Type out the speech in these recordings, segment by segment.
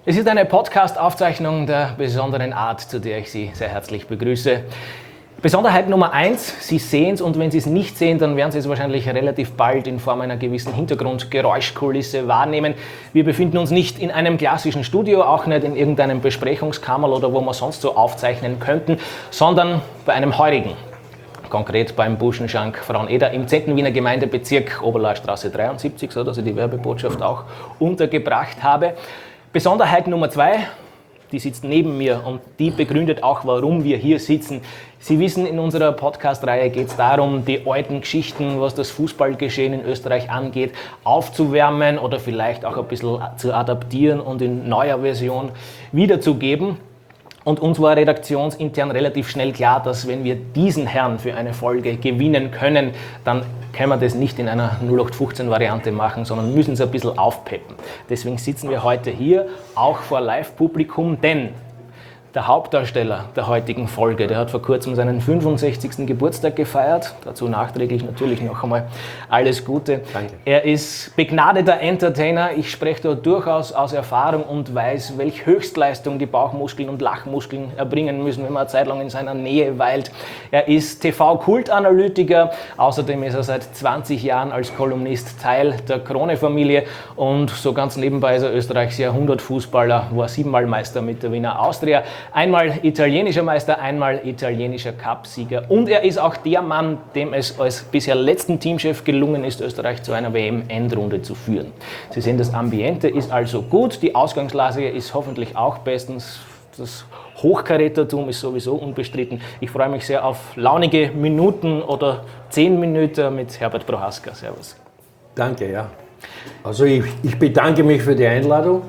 Es ist eine Podcast-Aufzeichnung der besonderen Art, zu der ich Sie sehr herzlich begrüße. Besonderheit Nummer 1, Sie sehen es und wenn Sie es nicht sehen, dann werden Sie es wahrscheinlich relativ bald in Form einer gewissen Hintergrundgeräuschkulisse wahrnehmen. Wir befinden uns nicht in einem klassischen Studio, auch nicht in irgendeinem Besprechungskammerl oder wo wir sonst so aufzeichnen könnten, sondern bei einem heurigen. Konkret beim Buschenschank Frauneder im 10. Wiener Gemeindebezirk Oberlahrstraße 73, so dass ich die Werbebotschaft auch untergebracht habe. Besonderheit Nummer 2, die sitzt neben mir und die begründet auch, warum wir hier sitzen. Sie wissen, in unserer Podcast-Reihe geht es darum, die alten Geschichten, was das Fußballgeschehen in Österreich angeht, aufzuwärmen oder vielleicht auch ein bisschen zu adaptieren und in neuer Version wiederzugeben. Und uns war redaktionsintern relativ schnell klar, dass wenn wir diesen Herrn für eine Folge gewinnen können, dann können wir das nicht in einer 0815-Variante machen, sondern müssen es ein bisschen aufpeppen. Deswegen sitzen wir heute hier, auch vor Live-Publikum, denn der Hauptdarsteller der heutigen Folge, der hat vor kurzem seinen 65. Geburtstag gefeiert. Dazu nachträglich natürlich noch einmal alles Gute. Danke. Er ist begnadeter Entertainer. Ich spreche da durchaus aus Erfahrung und weiß, welche Höchstleistung die Bauchmuskeln und Lachmuskeln erbringen müssen, wenn man eine Zeit lang in seiner Nähe weilt. Er ist TV-Kultanalytiker. Außerdem ist er seit 20 Jahren als Kolumnist Teil der Krone-Familie und so ganz nebenbei ist er Österreichs Jahrhundertfußballer, war 7-mal Meister mit der Wiener Austria. Einmal italienischer Meister, einmal italienischer Cupsieger und er ist auch der Mann, dem es als bisher letzten Teamchef gelungen ist, Österreich zu einer WM-Endrunde zu führen. Sie sehen, das Ambiente ist also gut, die Ausgangslage ist hoffentlich auch bestens, das Hochkarätertum ist sowieso unbestritten. Ich freue mich sehr auf launige Minuten oder 10 Minuten mit Herbert Prohaska. Servus. Danke, ja. Also ich bedanke mich für die Einladung.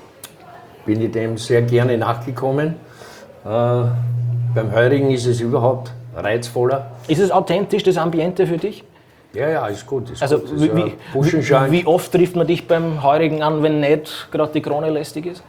Bin ich dem sehr gerne nachgekommen. Beim heurigen ist es überhaupt reizvoller. Ist es authentisch, das Ambiente für dich? Ja, ist gut. Ist also gut. Ist wie oft trifft man dich beim heurigen an, wenn nicht gerade die Krone lästig ist?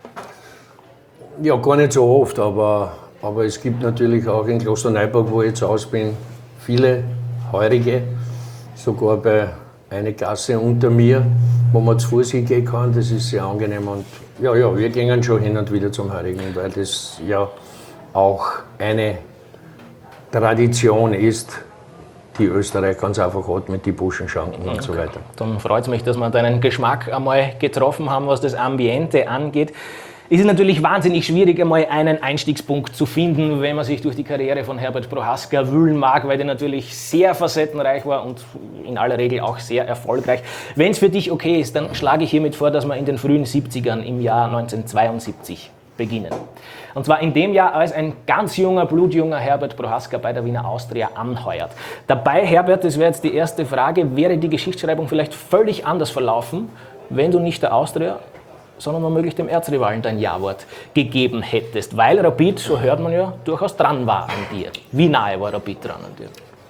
Ja, gar nicht so oft, aber es gibt natürlich auch in Klosterneuburg, wo ich zu Hause bin, viele heurige, sogar bei einer Gasse unter mir, wo man zu Fuß hingehen kann, das ist sehr angenehm und ja, wir gehen schon hin und wieder zum Heurigen, weil das ja auch eine Tradition ist, die Österreich ganz einfach hat mit den Buschenschanken und so weiter. Dann freut es mich, dass wir deinen Geschmack einmal getroffen haben, was das Ambiente angeht. Es ist natürlich wahnsinnig schwierig, einmal einen Einstiegspunkt zu finden, wenn man sich durch die Karriere von Herbert Prohaska wühlen mag, weil der natürlich sehr facettenreich war und in aller Regel auch sehr erfolgreich. Wenn es für dich okay ist, dann schlage ich hiermit vor, dass wir in den frühen 70ern im Jahr 1972 beginnen. Und zwar in dem Jahr, als ein ganz junger, blutjunger Herbert Prohaska bei der Wiener Austria anheuert. Dabei, Herbert, das wäre jetzt die erste Frage, wäre die Geschichtsschreibung vielleicht völlig anders verlaufen, wenn du nicht der Austria, sondern womöglich dem Erzrivalen dein Ja-Wort gegeben hättest, weil Rapid, so hört man ja, durchaus dran war an dir. Wie nahe war Rapid dran an dir?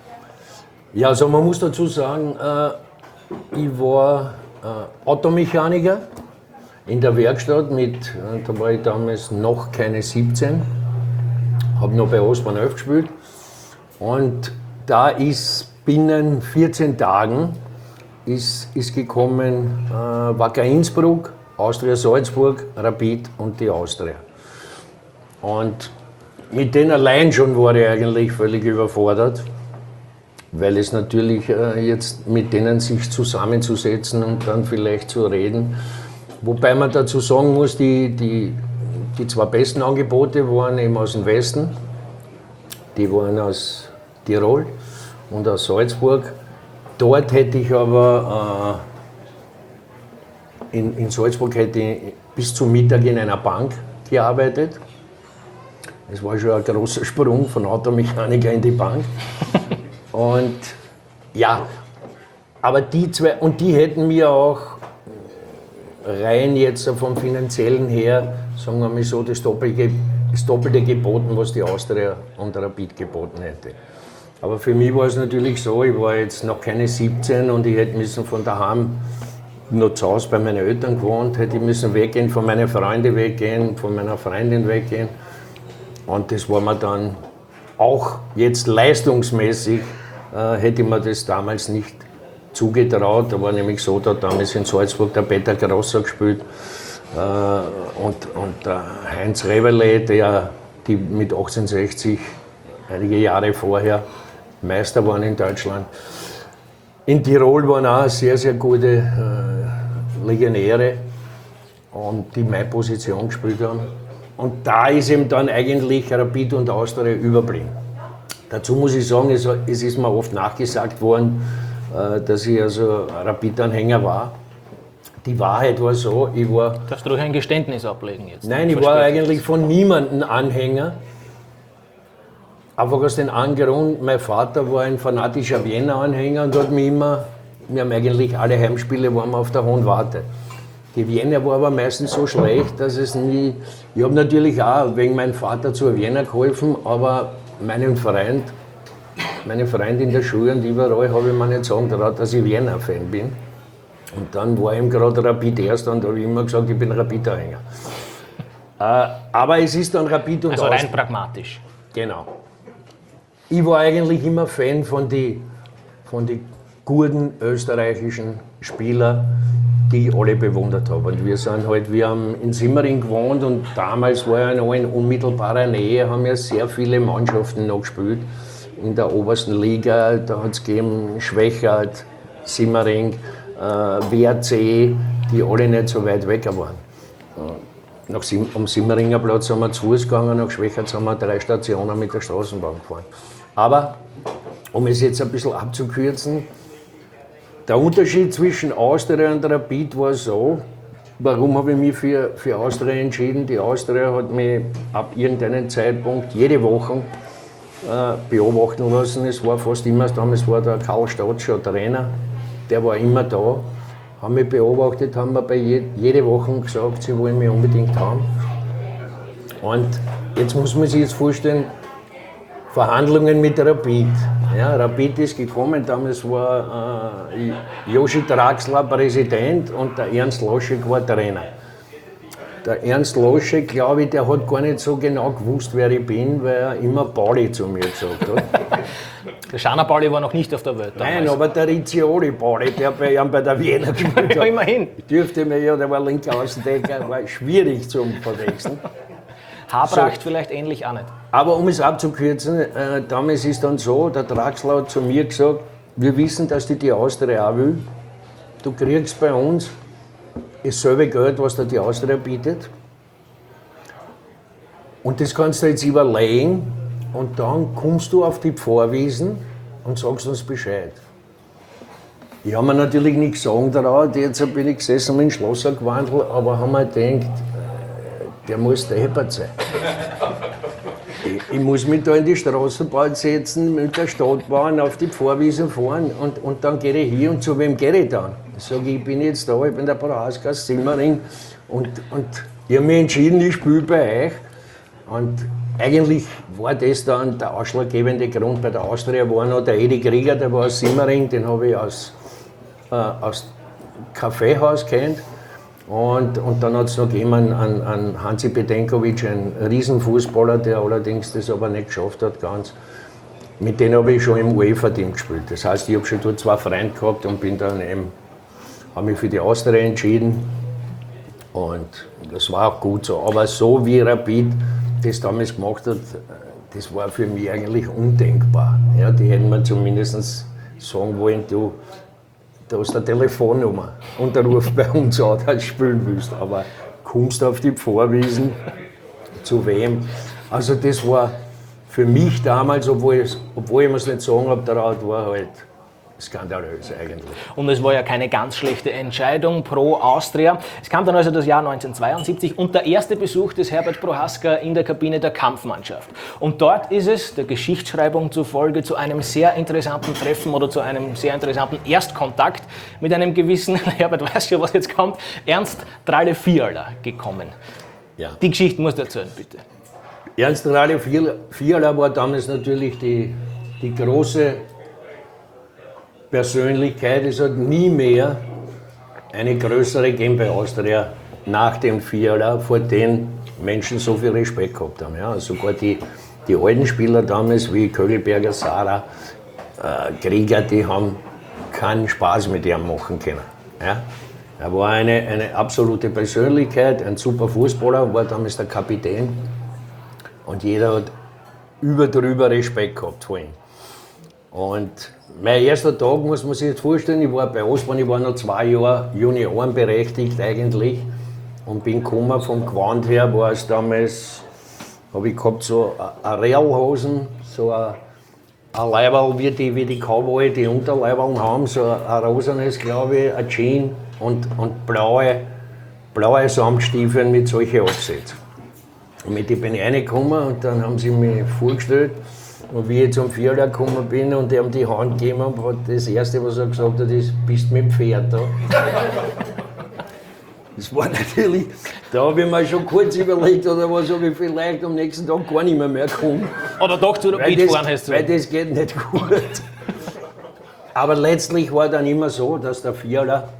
Ja, also man muss dazu sagen, ich war Automechaniker in der Werkstatt da war ich damals noch keine 17, habe noch bei Ostbahn 11 gespielt und da ist binnen 14 Tagen ist gekommen Wacker Innsbruck, Austria Salzburg, Rapid und die Austria. Und mit denen allein schon war ich eigentlich völlig überfordert, weil es natürlich jetzt mit denen sich zusammenzusetzen und dann vielleicht zu reden. Wobei man dazu sagen muss, die zwei besten Angebote waren eben aus dem Westen, die waren aus Tirol und aus Salzburg. Dort hätte ich aber in Salzburg hätte ich bis zum Mittag in einer Bank gearbeitet. Es war schon ein großer Sprung von Automechaniker in die Bank. Und ja, aber die zwei, und die hätten mir auch rein jetzt vom Finanziellen her, sagen wir mal so, das Doppelte geboten, was die Austria und Rapid geboten hätte. Aber für mich war es natürlich so, ich war jetzt noch keine 17 und ich hätte müssen von daheim noch zu Hause bei meinen Eltern gewohnt, hätte ich müssen weggehen, von meinen Freunden weggehen, von meiner Freundin weggehen. Und das war mir dann auch jetzt leistungsmäßig, hätte ich mir das damals nicht zugetraut. Da war nämlich so, da hat damals in Salzburg der Peter Grosser gespielt Und der Heinz Reberle, die mit 1860 einige Jahre vorher Meister waren in Deutschland. In Tirol waren auch sehr, sehr gute Legionäre, und die meine Position gespielt haben. Und da ist eben dann eigentlich Rapid und Austria überblieben. Dazu muss ich sagen, es ist mir oft nachgesagt worden, dass ich also Rapid-Anhänger war. Die Wahrheit war so, ich war... Darfst du durch ein Geständnis ablegen jetzt? Nein, ich war eigentlich von niemandem Anhänger. Einfach aus dem Grund, mein Vater war ein fanatischer Wiener-Anhänger und hat mich immer... Wir haben eigentlich alle Heimspiele waren wir auf der Hohen Warte. Die Wiener war aber meistens so schlecht, dass es nie... Ich habe natürlich auch wegen meinem Vater zur Wiener geholfen, aber meine Freunde in der Schule und überall habe ich mir nicht sagen traut, dass ich Wiener-Fan bin. Und dann war ihm gerade Rapid erst und da habe ich immer gesagt, ich bin Rapid-Anhänger. Aber es ist dann Rapid und also rein pragmatisch. Genau. Ich war eigentlich immer Fan von den guten österreichischen Spielern, die ich alle bewundert habe. Und wir haben in Simmering gewohnt und damals war ja noch in unmittelbarer Nähe, haben ja sehr viele Mannschaften noch gespielt. In der obersten Liga, da hat es gegeben Schwächert, Simmering, WRC, die alle nicht so weit weg waren. Am Simmeringer Platz sind wir zu Fuß gegangen, nach Schwächert sind wir 3 Stationen mit der Straßenbahn gefahren. Aber, um es jetzt ein bisschen abzukürzen, der Unterschied zwischen Austria und Rapid war so, warum habe ich mich für Austria entschieden? Die Austria hat mich ab irgendeinem Zeitpunkt jede Woche beobachten lassen. Es war fast immer, damals war der Karl Statscher Trainer, der war immer da, haben mich beobachtet, haben mir jede Woche gesagt, sie wollen mich unbedingt haben. Und jetzt muss man sich vorstellen, Verhandlungen mit Rapid. Ja, Rapid ist gekommen, damals war Joshi Draxler Präsident und der Ernst Loschek war Trainer. Der Ernst Loschek, glaube ich, der hat gar nicht so genau gewusst, wer ich bin, weil er immer Pauli zu mir gesagt hat. Der Schaner Pauli war noch nicht auf der Welt damals. Nein, aber der Riccioli Pauli, der bei der Wiener gespielt hat. Ja, immerhin. Dürfte mir ja, der war linker Außendecker, war schwierig zum Verwechseln. Habracht so. Vielleicht ähnlich auch nicht. Aber um es abzukürzen, damals ist dann so, der Draxler hat zu mir gesagt, wir wissen, dass die Austria auch will. Du kriegst bei uns dasselbe Geld, was dir die Austria bietet. Und das kannst du jetzt überlegen und dann kommst du auf die Pfarrwiesen und sagst uns Bescheid. Ich habe mir natürlich nichts sagen daran, jetzt bin ich gesessen und in den Schlosser gewandelt, aber haben mir gedacht, der muss deppert sein. Ich muss mich da in die Straßenbahn setzen, mit der Stadtbahn auf die Pfarrwiese fahren und dann gehe ich hier und zu wem gehe ich dann? Ich sage, ich bin jetzt da, ich bin der Prohaska aus Simmering und ich habe mich entschieden, ich spiele bei euch. Und eigentlich war das dann der ausschlaggebende Grund. Bei der Austria war noch der Edi Krieger, der war aus Simmering, den habe ich aus Kaffeehaus kennt. Und dann hat es noch gegeben einen Hansi Bedenkovic, einen Riesenfußballer, der allerdings das aber nicht geschafft hat ganz. Mit denen habe ich schon im UEFA-Team gespielt. Das heißt, ich habe schon dort 2 Freunde gehabt und bin dann eben, habe mich für die Austria entschieden. Und das war auch gut so. Aber so wie Rapid das damals gemacht hat, das war für mich eigentlich undenkbar. Ja, die hätten mir zumindest sagen wollen, du hast eine Telefonnummer und der ruft bei uns an, dass du spielen willst. Aber kommst du auf die Pfarrwiesen, zu wem? Also das war für mich damals, obwohl ich mir es nicht sagen habe, der Rat war halt skandalös eigentlich. Und es war ja keine ganz schlechte Entscheidung pro Austria. Es kam dann also das Jahr 1972 und der erste Besuch des Herbert Prohaska in der Kabine der Kampfmannschaft. Und dort ist es, der Geschichtsschreibung zufolge, zu einem sehr interessanten Treffen oder zu einem sehr interessanten Erstkontakt mit einem gewissen, Herbert weiß ja, was jetzt kommt, Ernst Tralle Fiala gekommen. Ja. Die Geschichte musst du erzählen, bitte. Ernst Tralle Fiala war damals natürlich die große Persönlichkeit. Es hat nie mehr eine größere gegeben bei Austria nach dem Fiala, vor denen Menschen so viel Respekt gehabt haben. Ja, sogar die alten Spieler damals wie Kögelberger, Sarah, Krieger, die haben keinen Spaß mit ihm machen können. Ja? Er war eine absolute Persönlichkeit, ein super Fußballer, war damals der Kapitän. Und jeder hat drüber Respekt gehabt vor ihm. Und mein erster Tag, muss man sich jetzt vorstellen, ich war bei Osborn, ich war noch 2 Jahre Juniorenberechtigt eigentlich. Und bin gekommen vom Gewand her, war es damals, habe ich gehabt so eine Realhosen, so ein Leiberl, wie die Cowboy, die Unterleiberln haben, so ein rosanes, glaube ich, ein Jean und blaue Samtstiefel mit solchen Absätzen. Und mit denen bin ich reingekommen und dann haben sie mich vorgestellt. Und wie ich zum Vierler gekommen bin und ihm die Hand gegeben habe, hat das Erste, was er gesagt hat, ist, bist du mit dem Pferd da? Das war natürlich, da habe ich mir schon kurz überlegt, oder was habe ich vielleicht am nächsten Tag gar nicht mehr kommen. Oder doch zu der Beatfahren hast du. Weil das geht nicht gut. Aber letztlich war dann immer so, dass der Vierler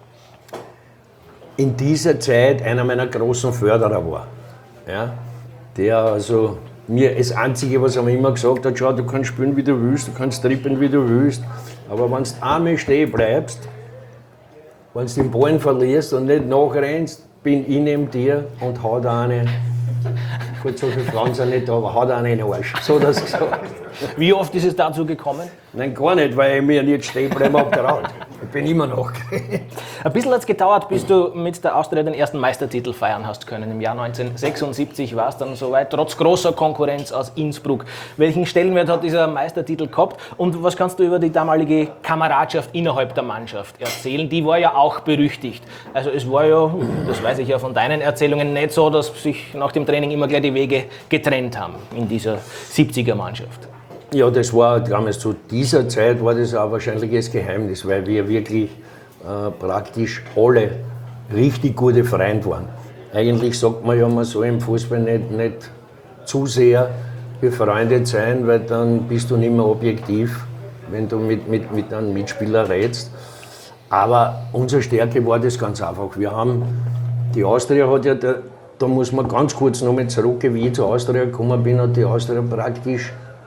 in dieser Zeit einer meiner großen Förderer war. Ja? Der also mir das Einzige, was er mir immer gesagt hat, schau, du kannst spielen, wie du willst, du kannst trippen, wie du willst, aber wenn du einmal stehen bleibst, wenn du den Ball verlierst und nicht nachrennst, bin ich neben dir und hau da eine, gut, so viele Frauen sind nicht da, aber hau da eine in den Arsch. So hat er es gesagt. Wie oft ist es dazu gekommen? Nein, gar nicht, weil ich mir nicht stehen bleiben habe traut. Ich bin immer nachgerannt. Ein bisschen hat es gedauert, bis du mit der Austria den ersten Meistertitel feiern hast können. Im Jahr 1976 war es dann soweit, trotz großer Konkurrenz aus Innsbruck. Welchen Stellenwert hat dieser Meistertitel gehabt und was kannst du über die damalige Kameradschaft innerhalb der Mannschaft erzählen? Die war ja auch berüchtigt. Also es war ja, das weiß ich ja von deinen Erzählungen, nicht so, dass sich nach dem Training immer gleich die Wege getrennt haben in dieser 70er-Mannschaft. Ja, das war damals zu dieser Zeit war das auch wahrscheinlich das Geheimnis, weil wir wirklich praktisch alle richtig gute Freunde waren. Eigentlich sagt man ja mal so im Fußball nicht zu sehr befreundet sein, weil dann bist du nicht mehr objektiv, wenn du mit einem Mitspieler redest. Aber unsere Stärke war das ganz einfach. Wir haben, die Austria hat ja, da muss man ganz kurz nochmal zurückgehen, wie ich zur Austria gekommen bin, hat die Austria praktisch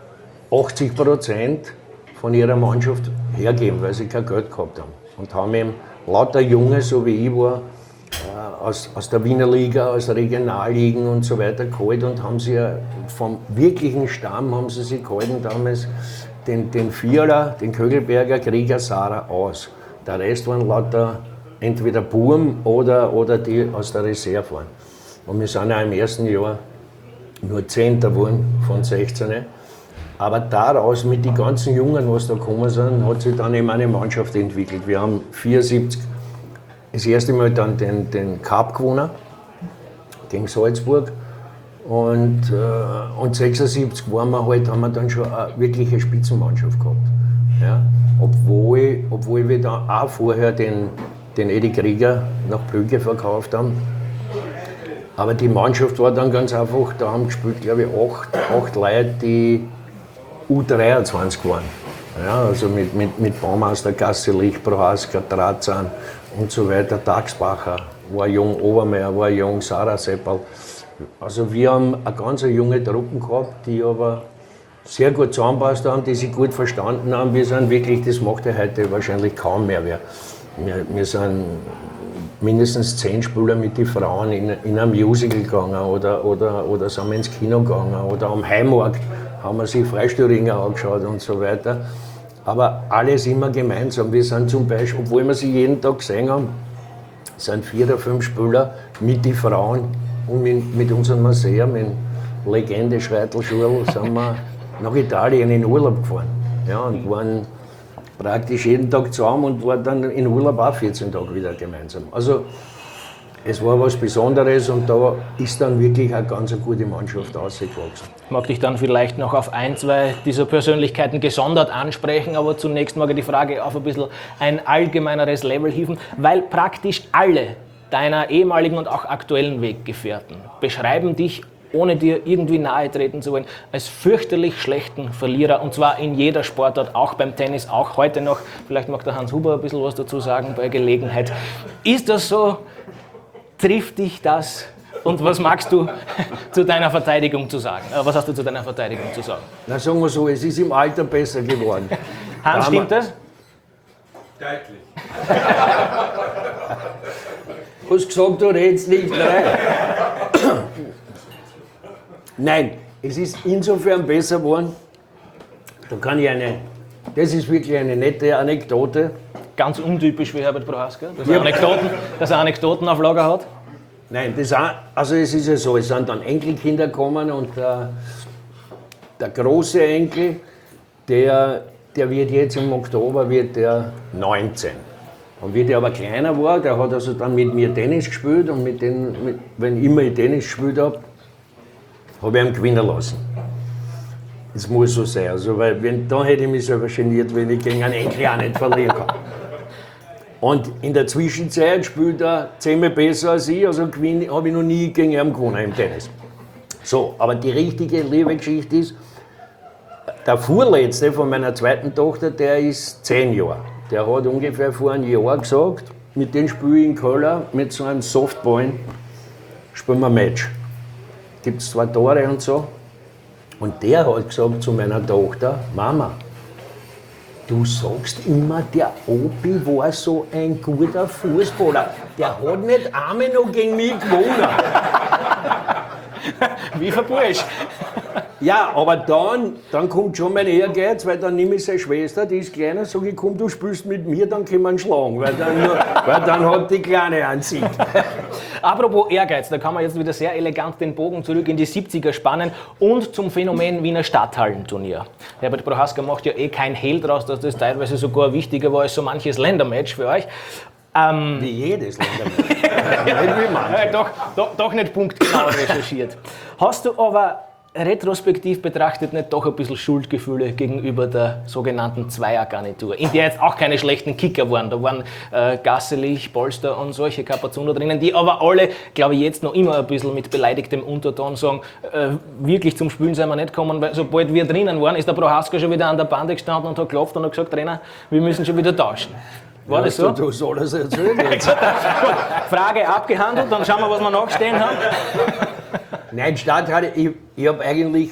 80% von ihrer Mannschaft hergeben, weil sie kein Geld gehabt haben. Und haben eben lauter Junge, so wie ich war, aus der Wiener Liga, aus der Regionalligen und so weiter geholt und haben sie vom wirklichen Stamm haben sie sich gehalten damals den Vierer, den Kögelberger, Krieger, Sarah aus. Der Rest waren lauter entweder Burm oder die aus der Reserve waren. Und wir sind ja im ersten Jahr nur 10. geworden von 16. Aber daraus, mit den ganzen Jungen, was da gekommen sind, hat sich dann eben eine Mannschaft entwickelt. Wir haben 74 das erste Mal dann den Cup gewonnen gegen Salzburg und 76 haben wir dann schon eine wirkliche Spitzenmannschaft gehabt. Ja? Obwohl wir dann auch vorher den Eddie Krieger nach Brügge verkauft haben. Aber die Mannschaft war dann ganz einfach, da haben gespielt, glaube ich, acht Leute, die U23 waren. Ja, also mit Baumeister, Gasselich, Prohaska, Drazan und so weiter. Tagsbacher war jung, Obermeier war jung, Sarah Seppel. Also wir haben eine ganz junge Truppen gehabt, die aber sehr gut zusammenpasst haben, die sich gut verstanden haben. Wir sind wirklich, das macht ja heute wahrscheinlich kaum mehr wer. Wir sind mindestens 10 Spieler mit den Frauen in ein Musical gegangen oder sind wir ins Kino gegangen oder am Heimmarkt haben wir sich Freistürringer angeschaut und so weiter. Aber alles immer gemeinsam. Wir sind zum Beispiel, obwohl wir sie jeden Tag gesehen haben, sind 4 oder 5 Spieler mit den Frauen und mit unserem Museum, mit Legende Schreitelschule, sind wir nach Italien in Urlaub gefahren. Ja, und waren praktisch jeden Tag zusammen und waren dann in Urlaub auch 14 Tage wieder gemeinsam. Also es war was Besonderes und da ist dann wirklich eine ganz gute Mannschaft ausgewachsen. Ich mag dich dann vielleicht noch auf 1, 2 dieser Persönlichkeiten gesondert ansprechen, aber zunächst mag ich die Frage auf ein bisschen ein allgemeineres Level hieven, weil praktisch alle deiner ehemaligen und auch aktuellen Weggefährten beschreiben dich, ohne dir irgendwie nahe treten zu wollen, als fürchterlich schlechten Verlierer und zwar in jeder Sportart, auch beim Tennis, auch heute noch. Vielleicht mag der Hans Huber ein bisschen was dazu sagen bei Gelegenheit. Ist das so? Trifft dich das? Und was magst du zu deiner Verteidigung zu sagen? Was hast du zu deiner Verteidigung zu sagen? Na, sagen wir so, es ist im Alter besser geworden. Hans, stimmt das? Deutlich. hast gesagt, du redest nicht rein. Nein, es ist insofern besser geworden. Da kann ich das ist wirklich eine nette Anekdote. Ganz untypisch für Herbert Prohaska, dass er Anekdoten auf Lager hat. Nein, also es ist ja so, es sind dann Enkelkinder gekommen und der große Enkel, der wird jetzt im Oktober wird der 19. Und wie der aber kleiner war, der hat also dann mit mir Tennis gespielt und wenn immer ich Tennis gespielt habe ich ihn gewinnen lassen. Das muss so sein, also, weil da hätte ich mich selber geniert, wenn ich gegen einen Enkel auch nicht verlieren kann. Und in der Zwischenzeit spielt er 10-mal besser als ich, also habe ich noch nie gegen ihn gewonnen im Tennis. So, aber die richtige Liebe-Geschichte ist, der Vorletzte von meiner zweiten Tochter, der ist 10 Jahre. Der hat ungefähr vor einem Jahr gesagt, mit dem spiele ich in Köln, mit so einem Softball, spielen wir ein Match. Gibt es 2 Tore und so. Und der hat gesagt zu meiner Tochter, Mama, du sagst immer, der Opi war so ein guter Fußballer. Der hat nicht einmal noch gegen mich gewonnen. Wie verbursch. Ja, aber dann kommt schon mein Ehrgeiz, weil dann nehme ich seine Schwester, die ist kleiner, sage ich, komm, du spielst mit mir, dann können wir ihn schlagen, weil dann hat die Kleine einen Sieg. Apropos Ehrgeiz, da kann man jetzt wieder sehr elegant den Bogen zurück in die 70er spannen und zum Phänomen Wiener Stadthallenturnier. Herbert Prohaska macht ja kein Hehl draus, dass das teilweise sogar wichtiger war als so manches Ländermatch für euch. Wie jedes Ländermatch. Doch nicht punktgenau recherchiert. Hast du aber retrospektiv betrachtet nicht doch ein bisschen Schuldgefühle gegenüber der sogenannten Zweiergarnitur, in der jetzt auch keine schlechten Kicker waren. Da waren Gasselich, Polster und solche Kapazuner drinnen, die aber alle, glaube ich, jetzt noch immer ein bisschen mit beleidigtem Unterton sagen, wirklich zum Spielen sind wir nicht gekommen, weil sobald wir drinnen waren, ist der Prohaska schon wieder an der Bande gestanden und hat geklopft und hat gesagt, Trainer, wir müssen schon wieder tauschen. War das so? Du sollst das erzählen jetzt. Frage abgehandelt, dann schauen wir, was wir nachstehen haben. Nein, Stadthalle, ich habe eigentlich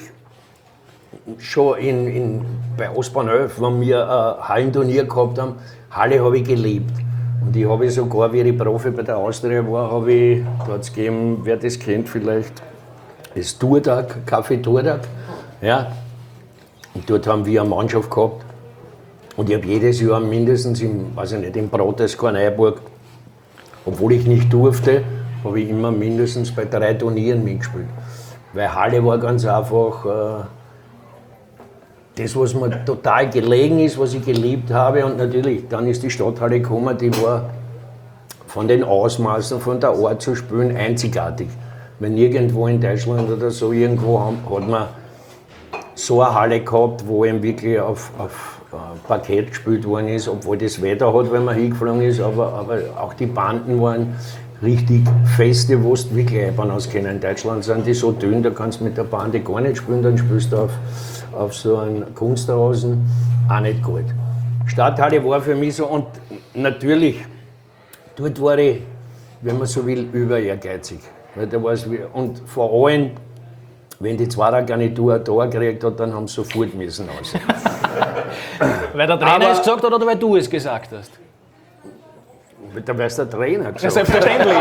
schon bei Ostbahn 11, wenn wir ein Hallenturnier gehabt haben, Halle habe ich geliebt. Und ich habe sogar, wie ich Profi bei der Austria war, da hat es gegeben, wer das kennt vielleicht, das Turtag, Café Turtag. Ja. Und dort haben wir eine Mannschaft gehabt. Und ich habe jedes Jahr mindestens in Protesco, Neuburg, obwohl ich nicht durfte, habe ich immer mindestens bei 3 Turnieren mitgespielt. Weil Halle war ganz einfach das, was mir total gelegen ist, was ich geliebt habe. Und natürlich, dann ist die Stadthalle gekommen, die war von den Ausmaßen, von der Art zu spielen, einzigartig. Wenn nirgendwo in Deutschland oder so irgendwo hat man so eine Halle gehabt, wo eben wirklich auf Parkett gespielt worden ist, obwohl das Wetter hat, wenn man hingeflogen ist, aber auch die Banden waren richtig feste, wo du wirklich Eibern auskennen. In Deutschland sind die so dünn, da kannst du mit der Bande gar nicht spielen, dann spielst du auf so einem Kunstrasen, auch nicht gut. Stadthalle war für mich so, und natürlich, dort war ich, wenn man so will, über ehrgeizig. Weil da war's, und vor allem, wenn die Zweiergarnitur ein Tor gekriegt hat, dann haben sie sofort müssen raus. Weil der Trainer es gesagt hat oder weil du es gesagt hast? Weil es der Trainer gesagt hat. Selbstverständlich.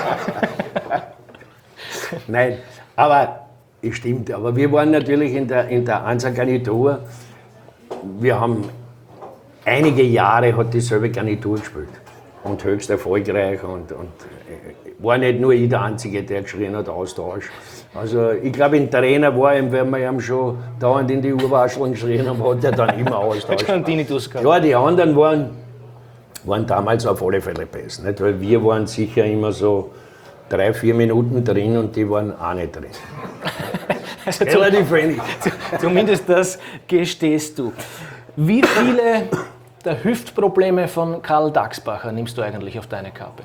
Nein, aber es stimmt. Aber wir waren natürlich in der Einser-Garnitur. Wir haben einige Jahre hat dieselbe Garnitur gespielt. Und höchst erfolgreich. Und war nicht nur ich der Einzige, der geschrien hat, Austausch. Also ich glaube, ein Trainer war ihm, wenn wir ihm schon dauernd in die Urwascheln geschrien haben, hat er dann immer Austausch. Ja, die anderen waren damals auf alle Fälle besser. Nicht? Weil wir waren sicher immer so 3-4 Minuten drin und die waren auch nicht drin. Also relativ wenig. Zumindest das gestehst du. Wie viele der Hüftprobleme von Karl Daxbacher nimmst du eigentlich auf deine Kappe?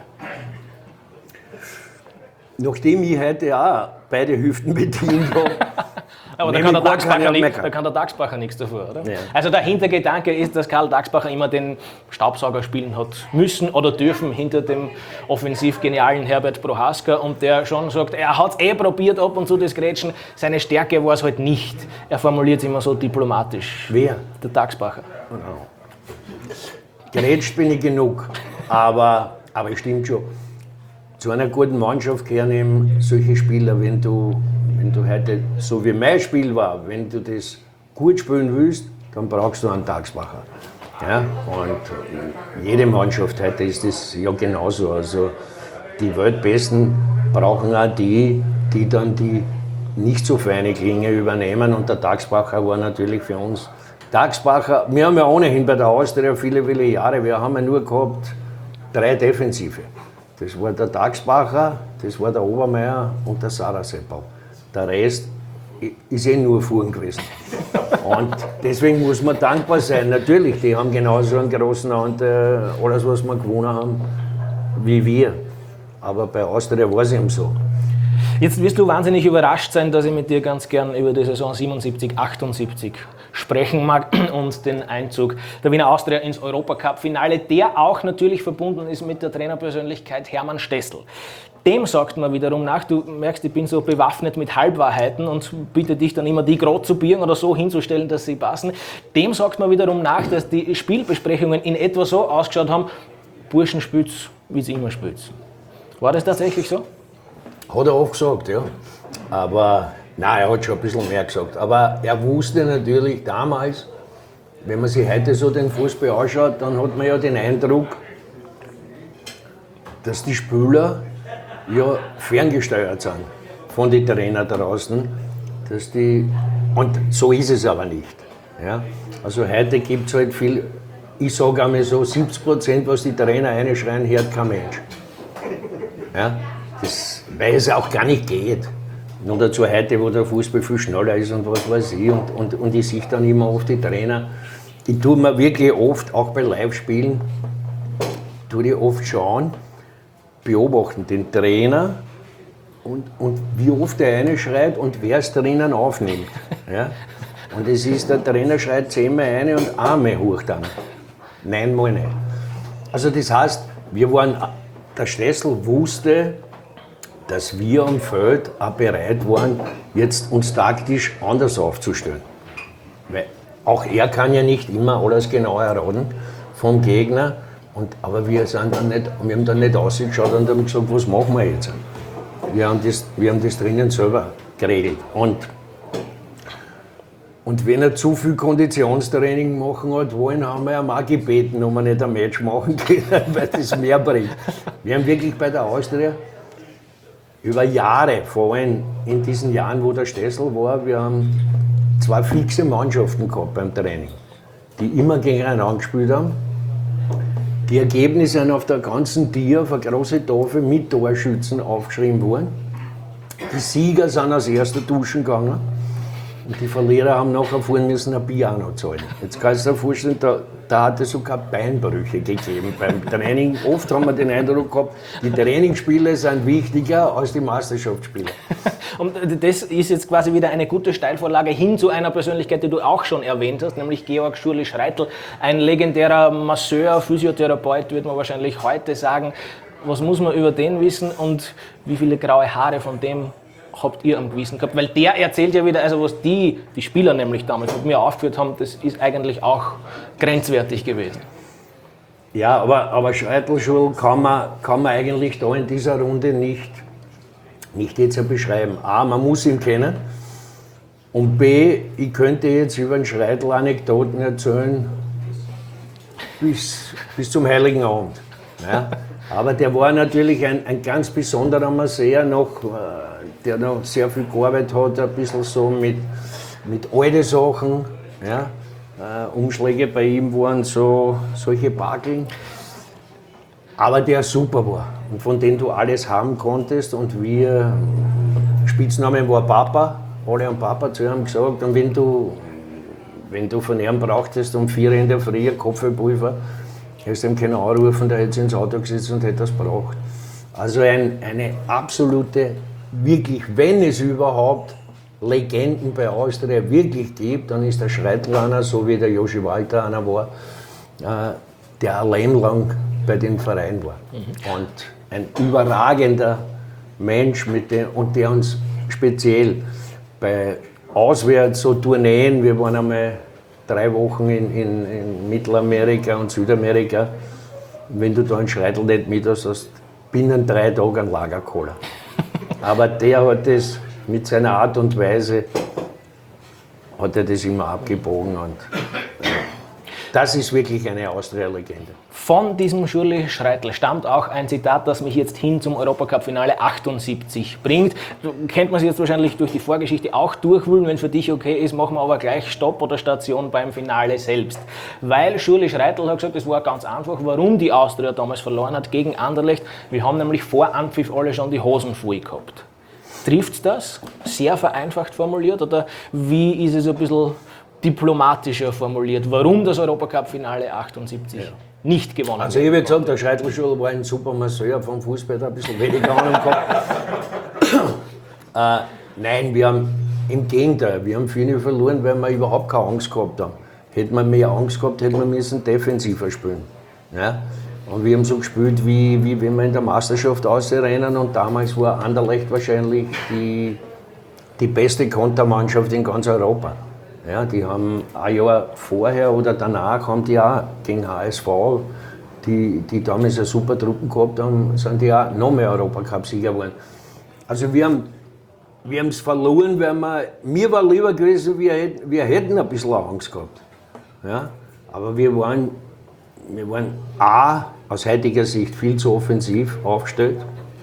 Nachdem ich heute auch beide Hüften bedient habe. Aber da kann der Daxbacher nichts dafür, oder? Ja. Also der Hintergedanke ist, dass Karl Daxbacher immer den Staubsauger spielen hat müssen oder dürfen hinter dem offensiv genialen Herbert Prohaska und der schon sagt, er hat es probiert ab und zu das Grätschen, seine Stärke war es halt nicht. Er formuliert es immer so diplomatisch. Wer? Der Daxbacher. Genau. Grätscht bin ich genug, aber es stimmt schon. zu einer guten Mannschaft gehören eben solche Spieler, wenn du heute, so wie mein Spiel war, wenn du das gut spielen willst, dann brauchst du einen Tagsbacher. Ja? Und jede Mannschaft heute ist das ja genauso. Also die Weltbesten brauchen auch die dann die nicht so feine Klinge übernehmen. Und der Tagsbacher war natürlich für uns. Tagsbacher, wir haben ja ohnehin bei der Austria viele Jahre, wir haben ja nur gehabt 3 Defensive. Das war der Tagsbacher, das war der Obermeier und der Saraseppel. Der Rest ist nur Fuhren gewesen. Und deswegen muss man dankbar sein. Natürlich, die haben genauso einen großen Anteil, alles was wir gewonnen haben, wie wir. Aber bei Austria war es eben so. Jetzt wirst du wahnsinnig überrascht sein, dass ich mit dir ganz gern über die Saison 77, 78 sprechen mag und den Einzug der Wiener Austria ins Europacup-Finale, der auch natürlich verbunden ist mit der Trainerpersönlichkeit Hermann Stessel. Dem sagt man wiederum nach, du merkst, ich bin so bewaffnet mit Halbwahrheiten und bitte dich dann immer die gerade zu biegen oder so hinzustellen, dass sie passen. Dem sagt man wiederum nach, dass die Spielbesprechungen in etwa so ausgeschaut haben, Burschen spielt's, wie sie immer spielt's. War das tatsächlich so? Hat er oft gesagt, ja. Aber nein, er hat schon ein bisschen mehr gesagt. Aber er wusste natürlich damals, wenn man sich heute so den Fußball anschaut, dann hat man ja den Eindruck, dass die Spieler ja ferngesteuert sind von den Trainern draußen. Und so ist es aber nicht. Ja. Also heute gibt es halt viel, ich sage einmal so, 70%, was die Trainer reinschreien, hört kein Mensch. Ja. Weil es auch gar nicht geht. Nur dazu heute, wo der Fußball viel schneller ist und was weiß ich. Und ich sehe dann immer oft die Trainer. Ich tue mir wirklich oft, auch bei Live-Spielen, tue ich oft schauen, beobachten den Trainer und wie oft der eine schreit und wer es drinnen aufnimmt. Ja? Und es ist, der Trainer schreit 10-mal eine und einmal hoch dann. 9-mal nicht. Also das heißt, der Stessel wusste, dass wir am Feld auch bereit waren, jetzt uns taktisch anders aufzustellen. Weil auch er kann ja nicht immer alles genau erraten vom Gegner. Aber wir haben dann nicht ausgeschaut und haben gesagt, was machen wir jetzt? Wir haben das drinnen selber geregelt. Und wenn er zu viel Konditionstraining machen hat wollen, haben wir ihm auch gebeten, ob wir nicht ein Match machen können, weil das mehr bringt. Wir haben wirklich bei der Austria über Jahre, vor allem in diesen Jahren, wo der Stessel war, wir haben 2 fixe Mannschaften gehabt beim Training, die immer gegeneinander gespielt haben. Die Ergebnisse sind auf der ganzen Tier auf eine große Tafel mit Torschützen aufgeschrieben worden. Die Sieger sind als erster duschen gegangen und die Verlierer haben nachher fahren müssen ein Bier auch noch zahlen. Jetzt kannst du dir vorstellen, da hat es sogar Beinbrüche gegeben beim Training. Oft haben wir den Eindruck gehabt, die Trainingsspiele sind wichtiger als die Meisterschaftsspiele. Und das ist jetzt quasi wieder eine gute Steilvorlage hin zu einer Persönlichkeit, die du auch schon erwähnt hast, nämlich Georg Schurli-Schreitl, ein legendärer Masseur, Physiotherapeut, wird man wahrscheinlich heute sagen. Was muss man über den wissen und wie viele graue Haare von dem habt ihr am Gewissen gehabt? Weil der erzählt ja wieder, also was die Spieler nämlich damals mit mir aufgeführt haben, das ist eigentlich auch grenzwertig gewesen. Ja, aber Schreitl-Schul kann man eigentlich da in dieser Runde nicht jetzt beschreiben. A, man muss ihn kennen und B, ich könnte jetzt über den Schreitl Anekdoten erzählen bis zum Heiligen Abend. Ja? Aber der war natürlich ein ganz besonderer Masseur noch, der noch sehr viel gearbeitet hat, ein bisschen so mit alten Sachen. Ja? Umschläge bei ihm waren so solche Bakeln. Aber der super war und von dem du alles haben konntest und Spitzname war Papa, alle haben Papa zu ihm gesagt und wenn du von ihm brauchtest um 4 Uhr in der Früh Kopfpulver, hast du ihm keinen anrufen, der hätte sich ins Auto gesetzt und hätte das braucht. Also eine absolute, wirklich, wenn es überhaupt Legenden bei Austria wirklich gibt, dann ist der Schreitl einer, so wie der Joshi Walter einer war, der ein Leben lang bei dem Verein war. Und ein überragender Mensch, und der uns speziell bei auswärts so Tourneen, wir waren einmal 3 Wochen in Mittelamerika und Südamerika, wenn du da einen Schreitl nicht mit hast, binnen 3 Tagen einen Lagerkoller. Aber der hat das mit seiner Art und Weise, hat er das immer abgebogen und das ist wirklich eine Austria-Legende. Von diesem Schurli Schreitl stammt auch ein Zitat, das mich jetzt hin zum Europacup-Finale 78 bringt. Kennt man sich jetzt wahrscheinlich durch die Vorgeschichte auch durchwühlen. Wenn für dich okay ist, machen wir aber gleich Stopp oder Station beim Finale selbst. Weil Schurli Schreitl hat gesagt, es war ganz einfach, warum die Austria damals verloren hat gegen Anderlecht. Wir haben nämlich vor Anpfiff alle schon die Hosen voll gehabt. Trifft das? Sehr vereinfacht formuliert oder wie ist es ein bisschen diplomatischer formuliert? Warum das Europacup-Finale 78 nicht gewonnen Also ich würde sagen, der Schreitl war ein super Masseur vom Fußball, der ein bisschen weniger Ahnung gehabt. Nein, wir haben im Gegenteil, wir haben viele verloren, weil wir überhaupt keine Angst gehabt haben. Hätten wir mehr Angst gehabt, hätten wir müssen defensiver spielen. Ja? Und wir haben so gespielt, wie wenn wir in der Meisterschaft ausrennen und damals war Anderlecht wahrscheinlich die beste Kontermannschaft in ganz Europa. Ja, die haben ein Jahr vorher oder danach haben die auch gegen HSV, die damals eine super Truppen gehabt haben, sind die auch noch mehr Europacup-Sieger geworden. Also wir haben es verloren, weil mir war lieber gewesen, wir hätten ein bisschen Angst gehabt. Ja, aber wir waren A, aus heutiger Sicht viel zu offensiv aufgestellt.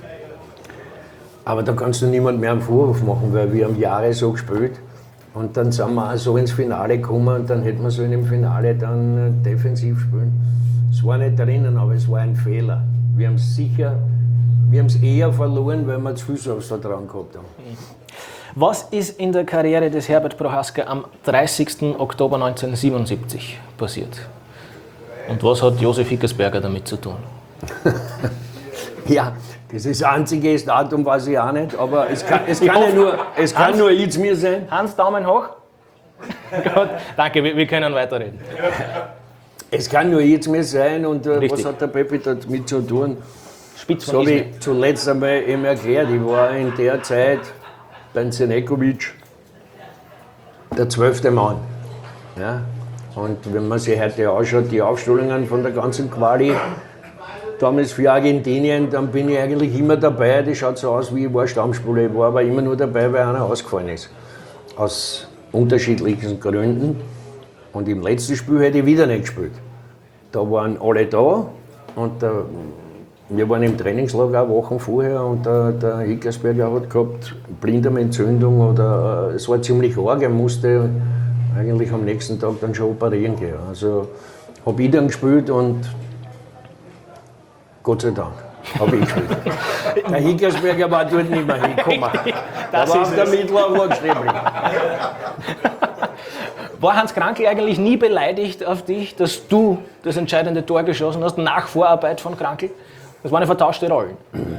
Aber da kannst du niemand mehr einen Vorwurf machen, weil wir haben Jahre so gespielt. Und dann sind wir auch so ins Finale gekommen und dann hätten wir so in dem Finale dann defensiv spielen. Es war nicht drinnen, aber es war ein Fehler. Wir haben es eher verloren, weil wir zu viel Selbstvertrauen gehabt haben. Was ist in der Karriere des Herbert Prohaska am 30. Oktober 1977 passiert? Und was hat Josef Hickersberger damit zu tun? Ja, das ist das einzige Datum, weiß ich auch nicht, aber es kann nur ich zu mir sein. Hans, Daumen hoch. Gut, danke, wir können weiterreden. Es kann nur ich zu mir sein und was hat der Peppi damit zu tun? Spitz Das von habe Ismail. ich zuletzt einmal eben erklärt. Ich war in der Zeit beim Zenekovic der 12. Mann. Ja? Und wenn man sich heute anschaut, die Aufstellungen von der ganzen Quali, damals für Argentinien, dann bin ich eigentlich immer dabei. Das schaut so aus, wie ich war Stammspieler. Ich war aber immer nur dabei, weil einer ausgefallen ist. Aus unterschiedlichen Gründen. Und im letzten Spiel hätte ich wieder nicht gespielt. Da waren alle da und wir waren im Trainingslager auch Wochen vorher und der Hickersberger hat gehabt Blinddarmentzündung oder es war ziemlich arg, er musste eigentlich am nächsten Tag dann schon operieren gehen. Also habe ich dann gespielt und Gott sei Dank habe ich gespielt. Der Hickersberger war dort nicht mehr hingekommen. Da war auf der Mittler geschrieben. War Hans Krankl eigentlich nie beleidigt auf dich, dass du das entscheidende Tor geschossen hast, nach Vorarbeit von Krankl? Das waren ja vertauschte Rollen.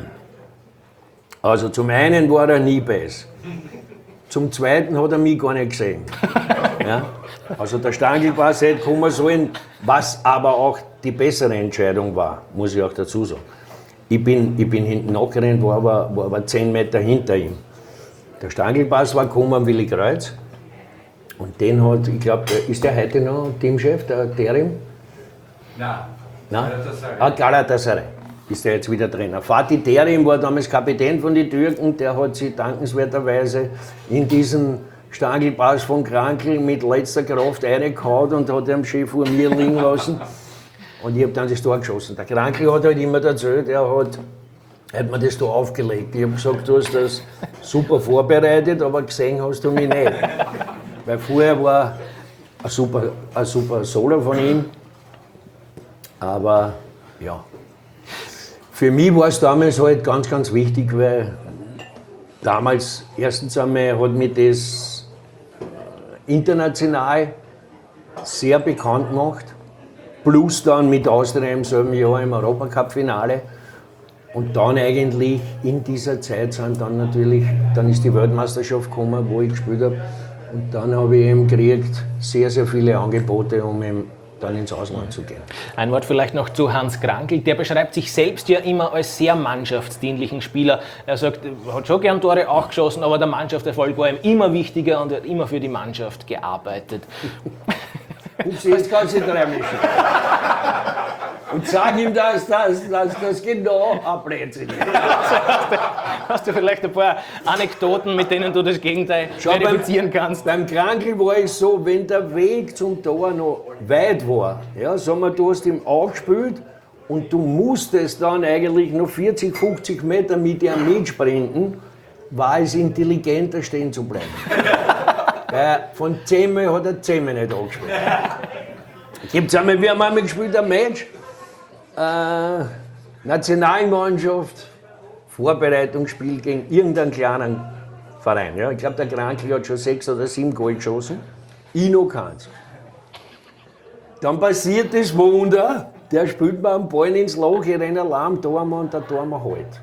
Also zum einen war er nie besser. Zum zweiten hat er mich gar nicht gesehen. Ja? Also der Stangelpass hätte kommen sollen, was aber auch die bessere Entscheidung war, muss ich auch dazu sagen. Ich bin hinten nachgerannt, war aber 10 Meter hinter ihm. Der Stangelpass war gekommen am Willi Kreuz. Und den hat, ich glaube, ist der heute noch Teamchef, der Terim? Nein. Galatasaray. Galatasaray ist der jetzt wieder Trainer. Fatih Terim war damals Kapitän von den Türken, der hat sich dankenswerterweise in diesen Stangelpass von Krankl mit letzter Kraft reingehauen und hat den Chef vor mir liegen lassen. Und ich habe dann das Tor geschossen. Der Krankl hat halt immer erzählt, er hat mir das da aufgelegt. Ich habe gesagt, du hast das super vorbereitet, aber gesehen hast du mich nicht. Weil vorher war ein super Solo von ihm. Aber ja, für mich war es damals halt ganz, ganz wichtig, weil damals erstens einmal hat mich das international sehr bekannt gemacht. Plus dann mit Austria im selben Jahr im Europacup-Finale. Und dann eigentlich in dieser Zeit dann ist die Weltmeisterschaft gekommen, wo ich gespielt habe. Und dann habe ich eben gekriegt sehr, sehr viele Angebote, um eben dann ins Ausland zu gehen. Ein Wort vielleicht noch zu Hans Krankl. Der beschreibt sich selbst ja immer als sehr mannschaftsdienlichen Spieler. Er sagt, er hat schon gern Tore auch geschossen, aber der Mannschaftserfolg war ihm immer wichtiger und er hat immer für die Mannschaft gearbeitet. Ups, jetzt kann sich reinmischen. und sag ihm, dass das genau ein Blödsinn ist. Hast du vielleicht ein paar Anekdoten, mit denen du das Gegenteil verifizieren kannst? Beim Krankl war es so, wenn der Weg zum Tor noch weit war, ja, sagen wir, du hast ihm angespielt und du musstest dann eigentlich noch 40, 50 Meter mit ihm mitsprinten, war es intelligenter, stehen zu bleiben. Weil von 10 Mal hat er 10 Mal nicht angespielt. Gibt's einmal, wir haben einmal gespielt, ein Match, Nationalmannschaft, Vorbereitungsspiel gegen irgendeinen kleinen Verein. Ja. Ich glaube, der Krankl hat schon 6 oder 7 Goal geschossen, ich noch keins. Dann passiert das Wunder, der spielt mir einen Ball ins Loch, ich renne allein am Tormann und der Tormann halt.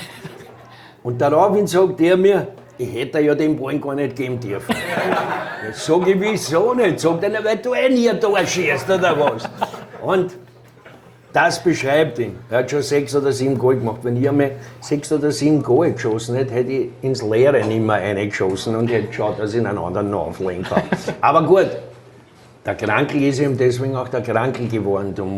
Und daraufhin sagt er mir, ich hätte ja den Ball gar nicht geben dürfen. Das sag ich, wieso nicht? Sagt er, weil du nie ein Tor schießt oder was. Und das beschreibt ihn. Er hat schon 6 oder 7 Goal gemacht. Wenn ich einmal 6 oder 7 Goal geschossen hätte, hätte ich ins Leere nicht mehr reingeschossen und hätte geschaut, dass ich einen anderen noch auflegen kann. Aber gut, der Krankl ist eben deswegen auch der Krankl geworden. Du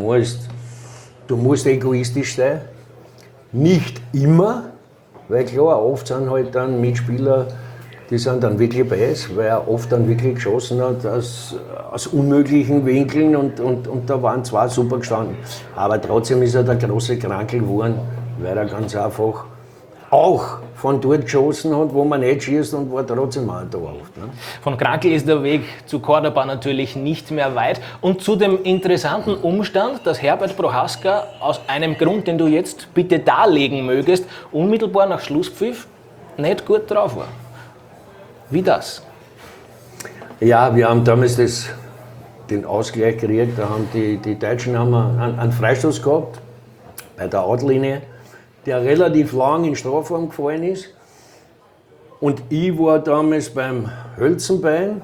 musst egoistisch sein. Nicht immer. Weil klar, oft sind halt dann Mitspieler, die sind dann wirklich beiß, weil er oft dann wirklich geschossen hat aus unmöglichen Winkeln und da waren 2 super gestanden. Aber trotzdem ist er der große Krankl geworden, weil er ganz einfach auch von dort geschossen hat, wo man nicht schießt und war trotzdem auch da oft. Ne? Von Krankl ist der Weg zu Cordoba natürlich nicht mehr weit. Und zu dem interessanten Umstand, dass Herbert Prohaska aus einem Grund, den du jetzt bitte darlegen mögest, unmittelbar nach Schlusspfiff nicht gut drauf war. Wie das? Ja, wir haben damals den Ausgleich gekriegt. Da haben die Deutschen haben einen Freistoß gehabt bei der Outlinie, der relativ lang in Strafraum gefallen ist. Und ich war damals beim Hölzenbein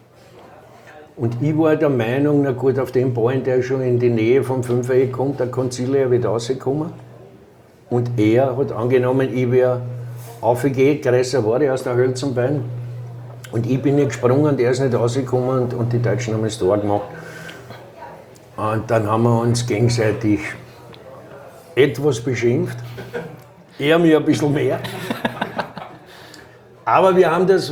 und ich war der Meinung, na gut, auf dem Ball, der schon in die Nähe vom Fünfereck kommt, der kann Zille wieder rauskommen. Und er hat angenommen, ich wäre aufgegangen, größer war ich aus der Hölzenbein. Und ich bin nicht gesprungen, der ist nicht rausgekommen und die Deutschen haben das Tor gemacht. Und dann haben wir uns gegenseitig etwas beschimpft. Er mir ein bisschen mehr. Aber wir haben das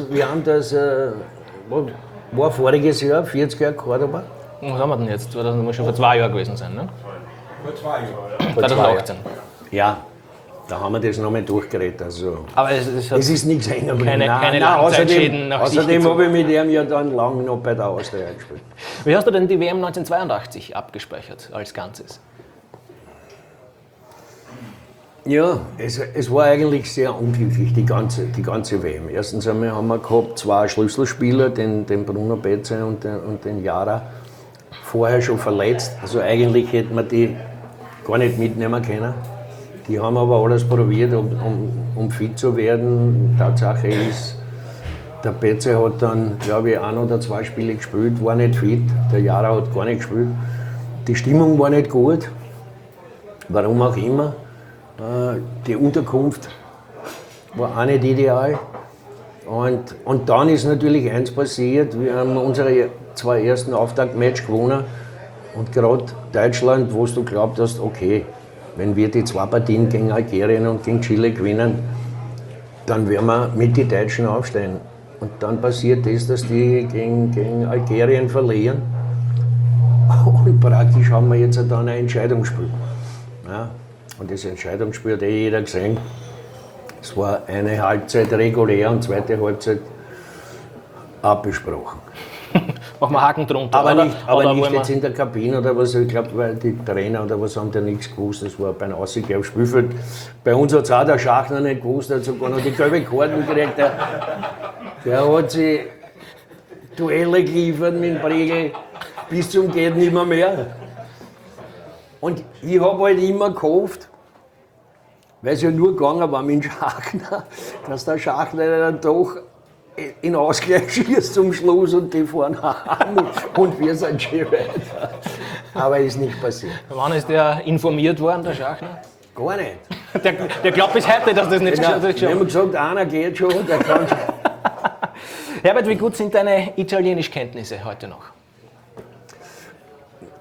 war voriges Jahr, 40 Jahre Cordoba. Was haben wir denn jetzt? Das muss schon vor 2 Jahren gewesen sein, ne? Vor 2 Jahren. 2018. Ja, da haben wir das nochmal durchgeredet. Also, aber es ist nichts hängen geblieben. Keine Langzeitschäden nach sich Außerdem gezogen. habe ich mit ihm ja dann lange noch bei der Austria gespielt. Wie hast du denn die WM 1982 abgespeichert als Ganzes? Ja, es war eigentlich sehr unglücklich, die ganze WM. Erstens einmal haben wir gehabt 2 Schlüsselspieler, den Bruno Betze und den Jara, vorher schon verletzt. Also eigentlich hätten wir die gar nicht mitnehmen können. Die haben aber alles probiert, um fit zu werden. Tatsache ist, der Betze hat dann, glaube ich, 1 oder 2 Spiele gespielt, war nicht fit. Der Jara hat gar nicht gespielt. Die Stimmung war nicht gut, warum auch immer. Die Unterkunft war auch nicht ideal. Und dann ist natürlich eins passiert, wir haben unsere 2 ersten Auftaktmatch gewonnen und gerade Deutschland, wo du glaubt hast, okay, wenn wir die 2 Partien gegen Algerien und gegen Chile gewinnen, dann werden wir mit den Deutschen aufsteigen. Und dann passiert das, dass die gegen Algerien verlieren und praktisch haben wir jetzt dann ein Entscheidungsspiel. Ja. Und das Entscheidungsspiel hat jeder gesehen. Es war eine Halbzeit regulär und zweite Halbzeit abbesprochen. Machen wir Haken drunter. Aber oder? nicht Oder jetzt in der Kabine oder was, ich glaube, weil die Trainer oder was haben da nichts gewusst. Das war beim Ausgleich am Spielfeld. Bei uns hat es auch der Schachner nicht gewusst, der hat sogar noch die gelbe Karte gekriegt. Der hat sich Duelle geliefert mit dem Pregel bis zum Geht nimmer mehr. Und ich habe halt immer gehofft, weil es ja nur gegangen war mit dem Schachner, dass der Schachner dann doch in Ausgleich schießt zum Schluss und die fahren heim und wir sind schon weiter. Aber ist nicht passiert. Wann ist der informiert worden, der Schachner? Gar nicht. Der glaubt bis heute, dass das nicht Wir schon. haben gesagt, einer geht schon, der kann schon. Herbert, wie gut sind deine Italienischkenntnisse heute noch?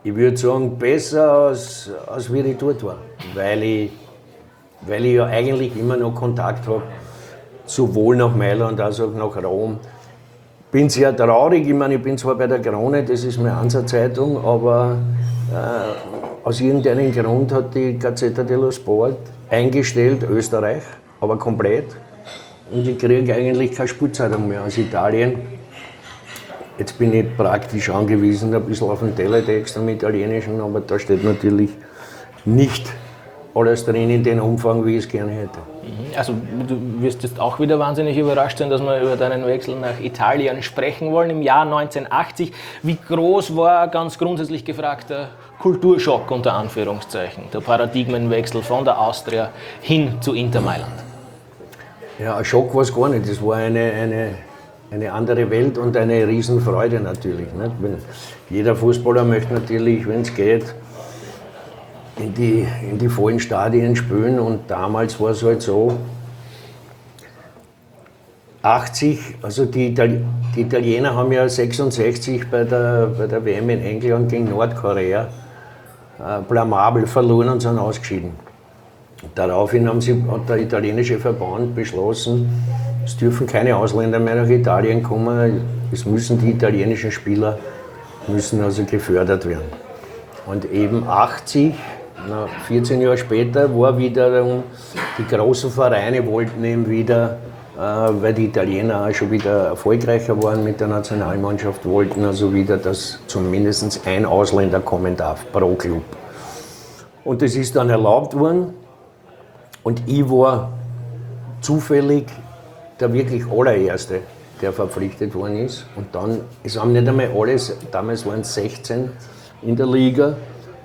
Ich würde sagen, besser als wie ich dort war. Weil ich ja eigentlich immer noch Kontakt habe, sowohl nach Mailand als auch nach Rom. Bin sehr traurig, ich meine, ich bin zwar bei der Krone, das ist meine Hansa-Zeitung, aber aus irgendeinem Grund hat die Gazzetta dello Sport eingestellt, Österreich, aber komplett. Und ich kriege eigentlich keine Sportzeitung mehr aus Italien. Jetzt bin ich praktisch angewiesen, ein bisschen auf den Teletext am Italienischen, aber da steht natürlich nicht alles drin in dem Umfang, wie ich es gerne hätte. Also du wirst jetzt auch wieder wahnsinnig überrascht sein, dass wir über deinen Wechsel nach Italien sprechen wollen. Im Jahr 1980, wie groß war ganz grundsätzlich gefragt der Kulturschock unter Anführungszeichen, der Paradigmenwechsel von der Austria hin zu Inter Mailand? Ja, ein Schock war es gar nicht, das war eine andere Welt und eine Riesenfreude natürlich. Nicht? Jeder Fußballer möchte natürlich, wenn es geht, in die vollen Stadien spielen und damals war es halt so, 80, also die Italiener haben ja 66 bei der WM in England gegen Nordkorea blamabel verloren und sind ausgeschieden. Daraufhin hat der italienische Verband beschlossen, es dürfen keine Ausländer mehr nach Italien kommen, es müssen die italienischen Spieler also gefördert werden. Und eben 80, 14 Jahre später, war wiederum, die großen Vereine wollten eben wieder, weil die Italiener auch schon wieder erfolgreicher waren mit der Nationalmannschaft, wollten also wieder, dass zumindest ein Ausländer kommen darf pro Club. Und das ist dann erlaubt worden und ich war zufällig der wirklich allererste, der verpflichtet worden ist. Und dann, es haben nicht einmal alles, damals waren es 16 in der Liga,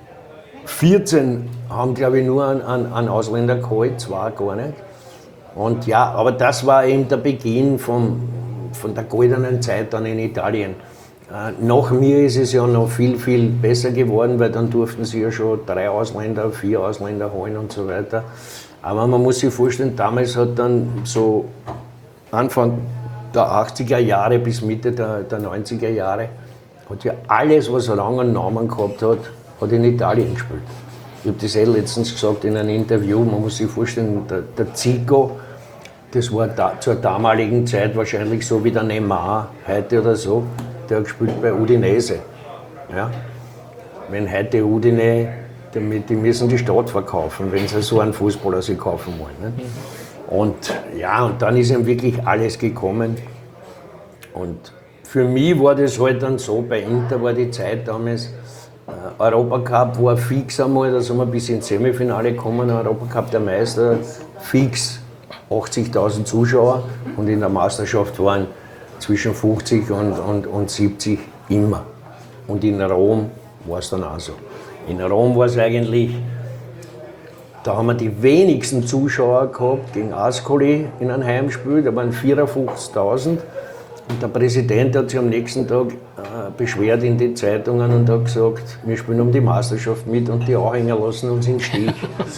14 haben, glaube ich, nur einen Ausländer geholt, 2 gar nicht. Und ja, aber das war eben der Beginn von der goldenen Zeit dann in Italien. Nach mir ist es ja noch viel, viel besser geworden, weil dann durften sie ja schon 3 Ausländer, 4 Ausländer holen und so weiter. Aber man muss sich vorstellen, damals hat dann so Anfang der 80er Jahre bis Mitte der 90er Jahre, hat ja alles, was Rang und Namen gehabt hat in Italien gespielt. Ich habe das letztens gesagt in einem Interview, man muss sich vorstellen, der Zico, das war zur damaligen Zeit wahrscheinlich so wie der Neymar heute oder so, der hat gespielt bei Udinese. Ja? Wenn heute Udine, die müssen die Stadt verkaufen, wenn sie so einen Fußballer sich kaufen wollen. Nicht? Und ja, und dann ist ihm wirklich alles gekommen. Und für mich war das halt dann so, bei Inter war die Zeit damals, Europacup war fix einmal, da sind wir bis ins Semifinale gekommen, Europacup der Meister, fix 80.000 Zuschauer und in der Meisterschaft waren zwischen 50 und 70 immer. Und in Rom war es dann auch so. In Rom war es eigentlich, da haben wir die wenigsten Zuschauer gehabt gegen Ascoli in einem Heimspiel, da waren 54.000. Und der Präsident hat sich am nächsten Tag beschwert in den Zeitungen und hat gesagt, wir spielen um die Meisterschaft mit und die Anhänger lassen uns im Stich.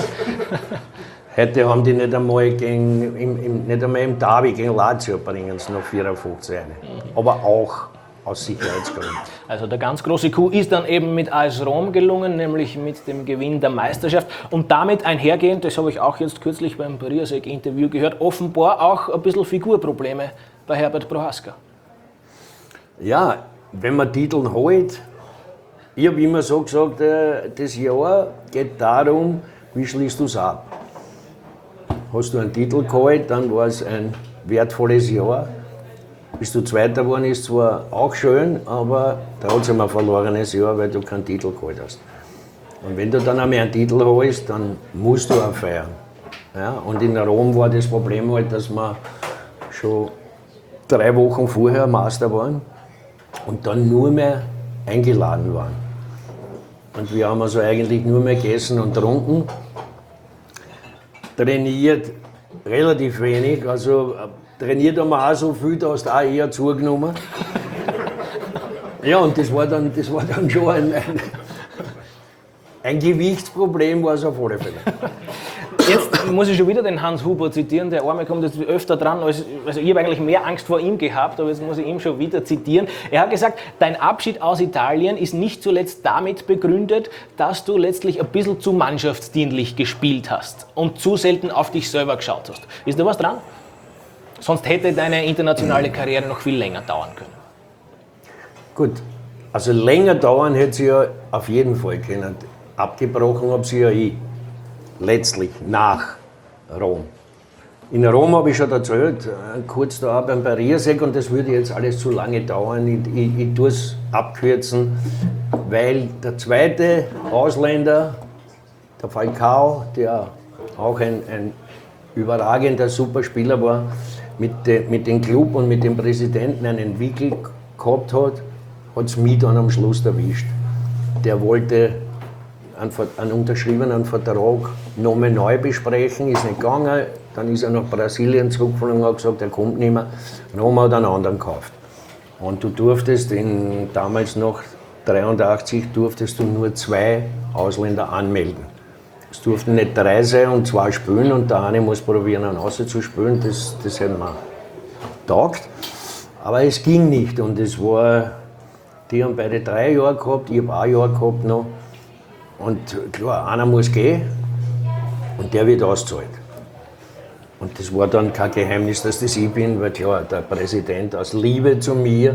Heute haben die nicht einmal, nicht einmal im Derby gegen Lazio bringen sie noch 54 rein. Aber auch aus Sicherheitsgründen. Also der ganz große Coup ist dann eben mit AS Rom gelungen, nämlich mit dem Gewinn der Meisterschaft und damit einhergehend, das habe ich auch jetzt kürzlich beim Pariasek-Interview gehört, offenbar auch ein bisschen Figurprobleme bei Herbert Prohaska. Ja, wenn man Titel holt, ich habe immer so gesagt, das Jahr geht darum, wie schließt du es ab. Hast du einen Titel geholt, dann war es ein wertvolles Jahr. Bist du Zweiter geworden, ist zwar auch schön, aber trotzdem ein verlorenes Jahr, weil du keinen Titel geholt hast. Und wenn du dann einmal einen Titel holst, dann musst du auch feiern. Ja, und in Rom war das Problem halt, dass wir schon 3 Wochen vorher Meister waren und dann nur mehr eingeladen waren. Und wir haben also eigentlich nur mehr gegessen und getrunken, trainiert relativ wenig, also trainiert haben wir auch so viel, da hast du auch eher zugenommen. Ja, und das war dann schon ein Gewichtsproblem, war es auf alle Fälle. muss ich schon wieder den Hans Huber zitieren, der Arme kommt jetzt öfter dran, also ich habe eigentlich mehr Angst vor ihm gehabt, aber jetzt muss ich ihn schon wieder zitieren. Er hat gesagt, dein Abschied aus Italien ist nicht zuletzt damit begründet, dass du letztlich ein bisschen zu mannschaftsdienlich gespielt hast und zu selten auf dich selber geschaut hast. Ist da was dran? Sonst hätte deine internationale Karriere noch viel länger dauern können. Gut, also länger dauern hätte sie ja auf jeden Fall können. Abgebrochen habe sie ja ich. Letztlich nach Rom. In Rom habe ich schon erzählt, kurz da beim Barriersegg, und das würde jetzt alles zu lange dauern. Ich tue es abkürzen, weil der zweite Ausländer, der Falcao, der auch ein überragender Superspieler war, mit dem Club und mit dem Präsidenten einen Wickel gehabt hat es mich dann am Schluss erwischt. Der wollte einen unterschriebenen Vertrag nochmal neu besprechen, ist nicht gegangen. Dann ist er nach Brasilien zurückgeflogen und hat gesagt, er kommt nicht mehr. Dann haben wir einen anderen gekauft. Und du durftest damals noch 83 durftest du nur 2 Ausländer anmelden. Es durften nicht 3 sein und 2 spielen, und der eine muss probieren, einen auszuspielen. Das hätte mir getaugt. Aber es ging nicht, und die haben beide 3 Jahre gehabt, ich habe 1 Jahr gehabt noch. Und klar, einer muss gehen und der wird ausgezahlt. Und das war dann kein Geheimnis, dass das ich bin, weil klar, der Präsident aus Liebe zu mir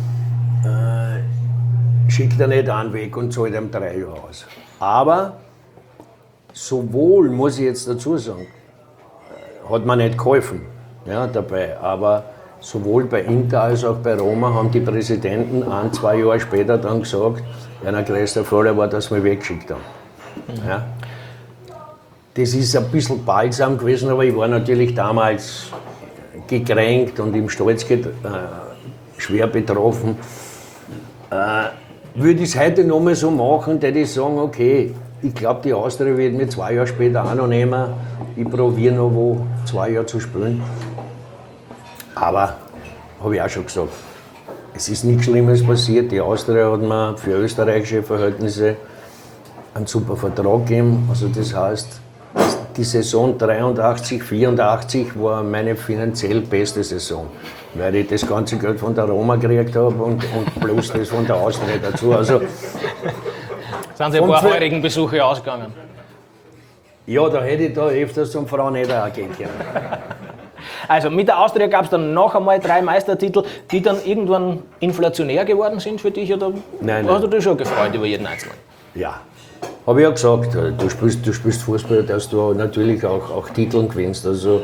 schickt er nicht einen weg und zahlt ihm 3 Jahre aus. Aber sowohl, muss ich jetzt dazu sagen, hat mir nicht geholfen, ja, dabei, aber sowohl bei Inter als auch bei Roma haben die Präsidenten 1-2 Jahre später dann gesagt, einer größter Fehler war, dass wir weggeschickt haben. Ja. Das ist ein bisschen balsam gewesen, aber ich war natürlich damals gekränkt und im Stolz schwer betroffen. Würde ich es heute noch mal so machen, würde ich sagen, okay, ich glaube, die Austria wird mir 2 Jahre später auch noch nehmen. Ich probiere noch 2 Jahre zu spielen. Aber, habe ich auch schon gesagt, es ist nichts Schlimmes passiert. Die Austria hat mir für österreichische Verhältnisse einen super Vertrag gegeben. Also das heißt, die Saison 83, 84 war meine finanziell beste Saison, weil ich das ganze Geld von der Roma gekriegt habe und plus das von der Austria dazu. Also, sind Sie ein paar heurigen Besuche ausgegangen? Ja, da hätte ich da öfters zum Fraueneder auch gehen können. Also mit der Austria gab es dann noch einmal 3 Meistertitel, die dann irgendwann inflationär geworden sind für dich? Oder Nein. Hast du dich schon gefreut über jeden Einzelnen? Ja, habe ich ja gesagt, du spielst Fußball, dass du natürlich auch Titel gewinnst. Also,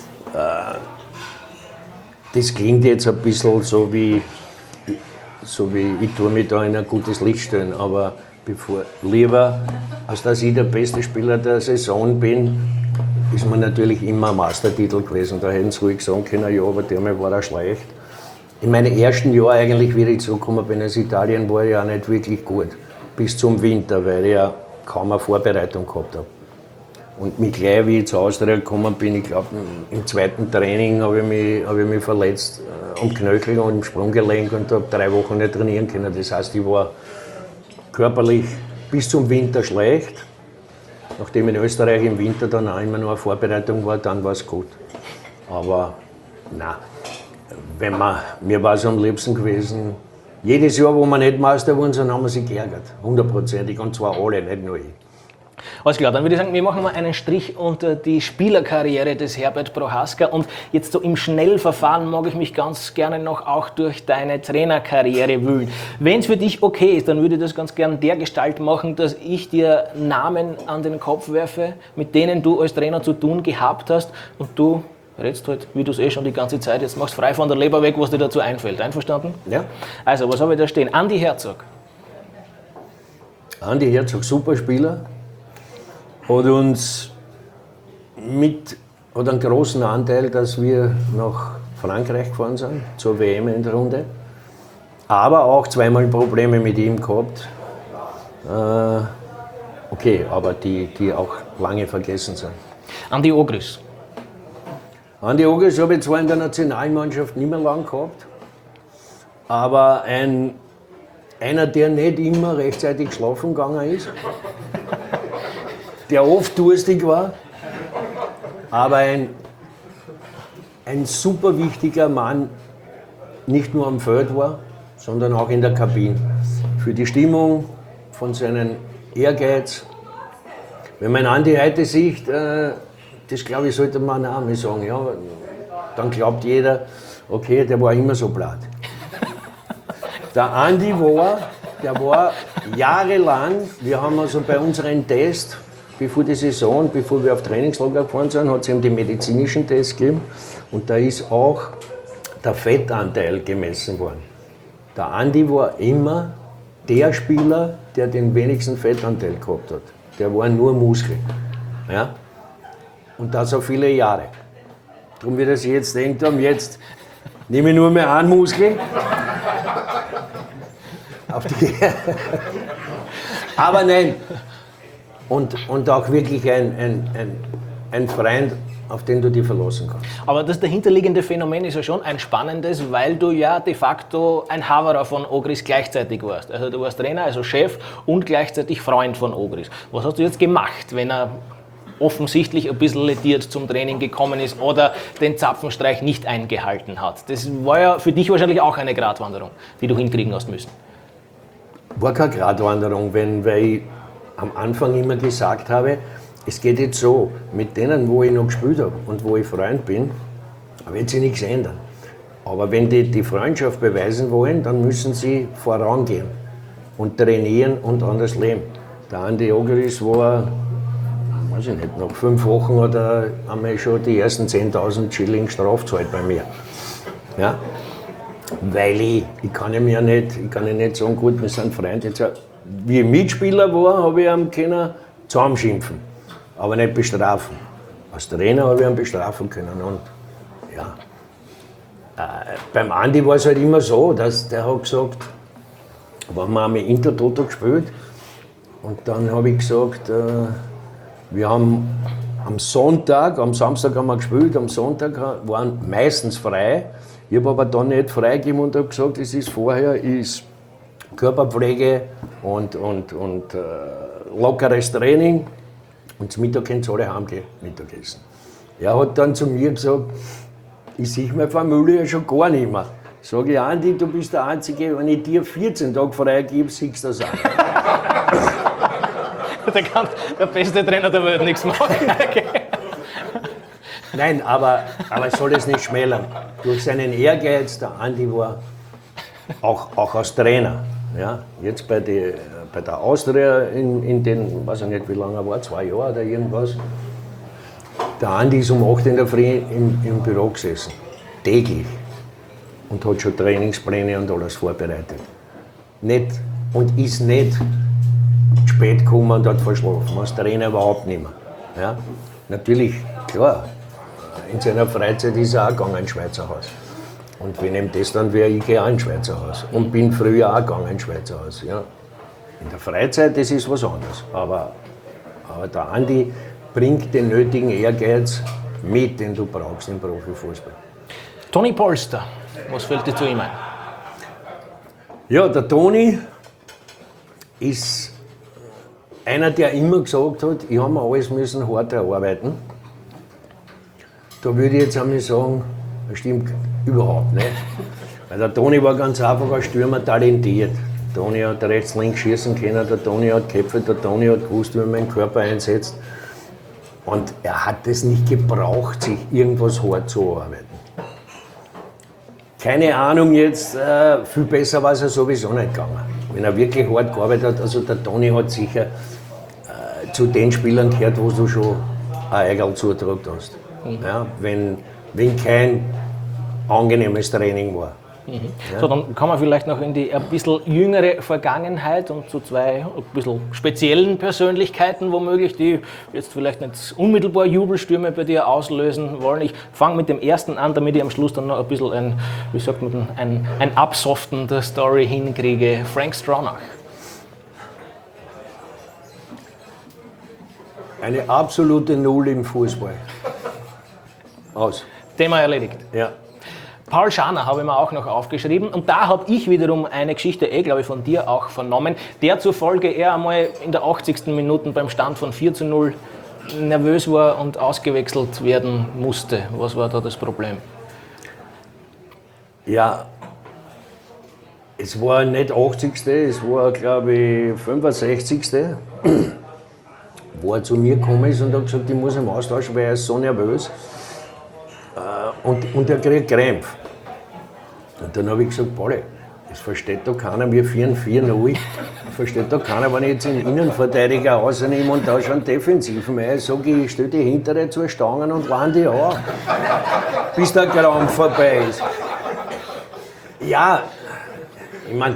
das klingt jetzt ein bisschen so wie ich tue mich da in ein gutes Licht stellen, aber lieber, als dass ich der beste Spieler der Saison bin, ist man natürlich immer ein Meistertitel gewesen. Da hätten sie ruhig sagen können, ja, aber dermal war er schlecht. In meinen ersten Jahren eigentlich, wie ich zurückgekommen bin aus Italien, war ich auch nicht wirklich gut. Bis zum Winter, weil ich ja kaum eine Vorbereitung gehabt habe. Und mich gleich, wie ich zur Austria gekommen bin, ich glaube, im 2. Training habe ich mich verletzt am Knöchel und im Sprunggelenk und habe 3 Wochen nicht trainieren können. Das heißt, ich war körperlich bis zum Winter schlecht. Nachdem in Österreich im Winter dann auch immer noch eine Vorbereitung war, dann war es gut. Aber nein, mir war es am liebsten gewesen, jedes Jahr, wo wir nicht Meister wurden, dann haben wir sich geärgert, 100%ig, und zwar alle, nicht nur ich. Alles klar, dann würde ich sagen, wir machen mal einen Strich unter die Spielerkarriere des Herbert Prohaska, und jetzt so im Schnellverfahren mag ich mich ganz gerne noch auch durch deine Trainerkarriere wühlen. Wenn es für dich okay ist, dann würde ich das ganz gern dergestalt machen, dass ich dir Namen an den Kopf werfe, mit denen du als Trainer zu tun gehabt hast, und du redest halt, wie du es schon die ganze Zeit, jetzt machst frei von der Leber weg, was dir dazu einfällt. Einverstanden? Ja. Also, was habe ich da stehen? Andi Herzog. Andi Herzog, super Spieler. Hat uns hat einen großen Anteil, dass wir nach Frankreich gefahren sind, zur WM-Endrunde. Aber auch 2-mal Probleme mit ihm gehabt. Okay, aber die auch lange vergessen sind. Andi Ogris. Andi Ogris habe ich zwar in der Nationalmannschaft nicht mehr lang gehabt, aber einer, der nicht immer rechtzeitig schlafen gegangen ist, der oft durstig war, aber ein super wichtiger Mann, nicht nur am Feld war, sondern auch in der Kabine. Für die Stimmung, von seinem Ehrgeiz. Wenn man Andi heute sieht, das glaube ich, sollte man auch mal sagen, ja, dann glaubt jeder, okay, der war immer so blatt. Der Andi der war jahrelang, wir haben also bei unseren Tests, bevor die Saison, bevor wir auf Trainingslager gefahren sind, hat es eben die medizinischen Tests gegeben und da ist auch der Fettanteil gemessen worden. Der Andi war immer der Spieler, der den wenigsten Fettanteil gehabt hat. Der war nur Muskel. Ja? Und das auch viele Jahre. Darum wird er sich jetzt denkt haben, jetzt nehme ich nur mehr einen Muskel. Aber nein. Und auch wirklich ein Freund, auf den du dich verlassen kannst. Aber das dahinterliegende Phänomen ist ja schon ein spannendes, weil du ja de facto ein Haverer von Ogris gleichzeitig warst. Also du warst Trainer, also Chef und gleichzeitig Freund von Ogris. Was hast du jetzt gemacht, wenn er offensichtlich ein bisschen lediert zum Training gekommen ist oder den Zapfenstreich nicht eingehalten hat? Das war ja für dich wahrscheinlich auch eine Gratwanderung, die du hinkriegen hast müssen. War keine Gratwanderung, weil ich am Anfang immer gesagt habe, es geht jetzt so, mit denen, wo ich noch gespielt habe und wo ich Freund bin, wird sich nichts ändern. Aber wenn die Freundschaft beweisen wollen, dann müssen sie vorangehen und trainieren und anders leben. Der Andi Ogris war, weiß ich nicht, nach 5 Wochen hat er einmal schon die ersten 10.000 Schilling Strafe gezahlt bei mir. Ja? Weil ich kann ihm ja nicht sagen, gut, wir sind Freunde. Jetzt, wie ich Mitspieler war, habe ich ihn können zusammenschimpfen, aber nicht bestrafen. Als Trainer habe ich ihn bestrafen können. Und ja, beim Andi war es halt immer so, dass der hat gesagt, wenn wir einmal Intertoto gespielt, und dann habe ich gesagt, wir haben am Sonntag, am Samstag haben wir gespielt, am Sonntag waren meistens frei. Ich habe aber dann nicht freigegeben und habe gesagt, es ist vorher ist Körperpflege und lockeres Training. Und zum Mittag können sie alle heimgehen, Mittagessen. Er hat dann zu mir gesagt, ich sehe meine Familie ja schon gar nicht mehr. Sage ich, Andi, du bist der Einzige, wenn ich dir 14 Tage frei gebe, siehst du das auch. Da kann der beste Trainer der Welt nichts machen. Okay. Nein, aber ich soll es nicht schmälern. Durch seinen Ehrgeiz, der Andi war auch als Trainer. Ja, jetzt bei der Austria in den, weiß ich nicht wie lange er war, 2 Jahre oder irgendwas. Der Andi ist um 8 in der Früh im Büro gesessen, täglich. Und hat schon Trainingspläne und alles vorbereitet. Und ist nicht spät gekommen und hat verschlafen, als Trainer überhaupt nicht mehr. Ja? Natürlich, klar, in seiner Freizeit ist er auch gegangen ins Schweizer Haus. Und wenn ihm das dann wäre, ich gehe auch ins Schweizer Haus. Und bin früher auch gegangen ins Schweizer Haus. Ja. In der Freizeit, das ist was anderes. Aber der Andi bringt den nötigen Ehrgeiz mit, den du brauchst im Profifußball. Toni Polster, was fällt dir zu ihm ein? Ja, der Toni ist einer, der immer gesagt hat, ich habe mir alles müssen hart erarbeiten. Da würde ich jetzt einmal sagen, das stimmt überhaupt nicht. Weil der Toni war ganz einfach als Stürmer talentiert. Der Toni hat rechts, links schießen können, der Toni hat geköpft, der Toni hat gewusst, wie man den Körper einsetzt. Und er hat es nicht gebraucht, sich irgendwas hart zu erarbeiten. Keine Ahnung jetzt, viel besser war es ja sowieso nicht gegangen. Wenn er wirklich hart gearbeitet hat, also der Toni hat sicher zu den Spielern gehört, wo du schon ein Eigerl zugedrückt hast. Ja, wenn kein angenehmes Training war. Ja. So, dann kommen wir vielleicht noch in die ein bisschen jüngere Vergangenheit und zu 2 ein bisschen speziellen Persönlichkeiten womöglich, die jetzt vielleicht nicht unmittelbar Jubelstürme bei dir auslösen wollen. Ich fange mit dem ersten an, damit ich am Schluss dann noch ein bisschen ein Absoften der Story hinkriege. Frank Stronach. Eine absolute Null im Fußball. Aus. Thema erledigt. Ja. Paul Scharner habe ich mir auch noch aufgeschrieben und da habe ich wiederum eine Geschichte, glaube ich, von dir auch vernommen, der zufolge er einmal in der 80. Minute beim Stand von 4:0 nervös war und ausgewechselt werden musste? Was war da das Problem? Ja, es war nicht 80. Es war, glaube ich, 65. Wo er zu mir gekommen ist und hat gesagt, ich muss ihn austauschen, weil er ist so nervös. Und er kriegt Krämpfe. Und dann habe ich gesagt, Pauli, das versteht doch keiner, wir führen 4-0. Versteht doch keiner, wenn ich jetzt einen Innenverteidiger rausnehme und da schon Defensiven. Ich sage, ich stelle die hintere zur Stangen und warne die an, bis der Krampf vorbei ist. Ja, ich meine,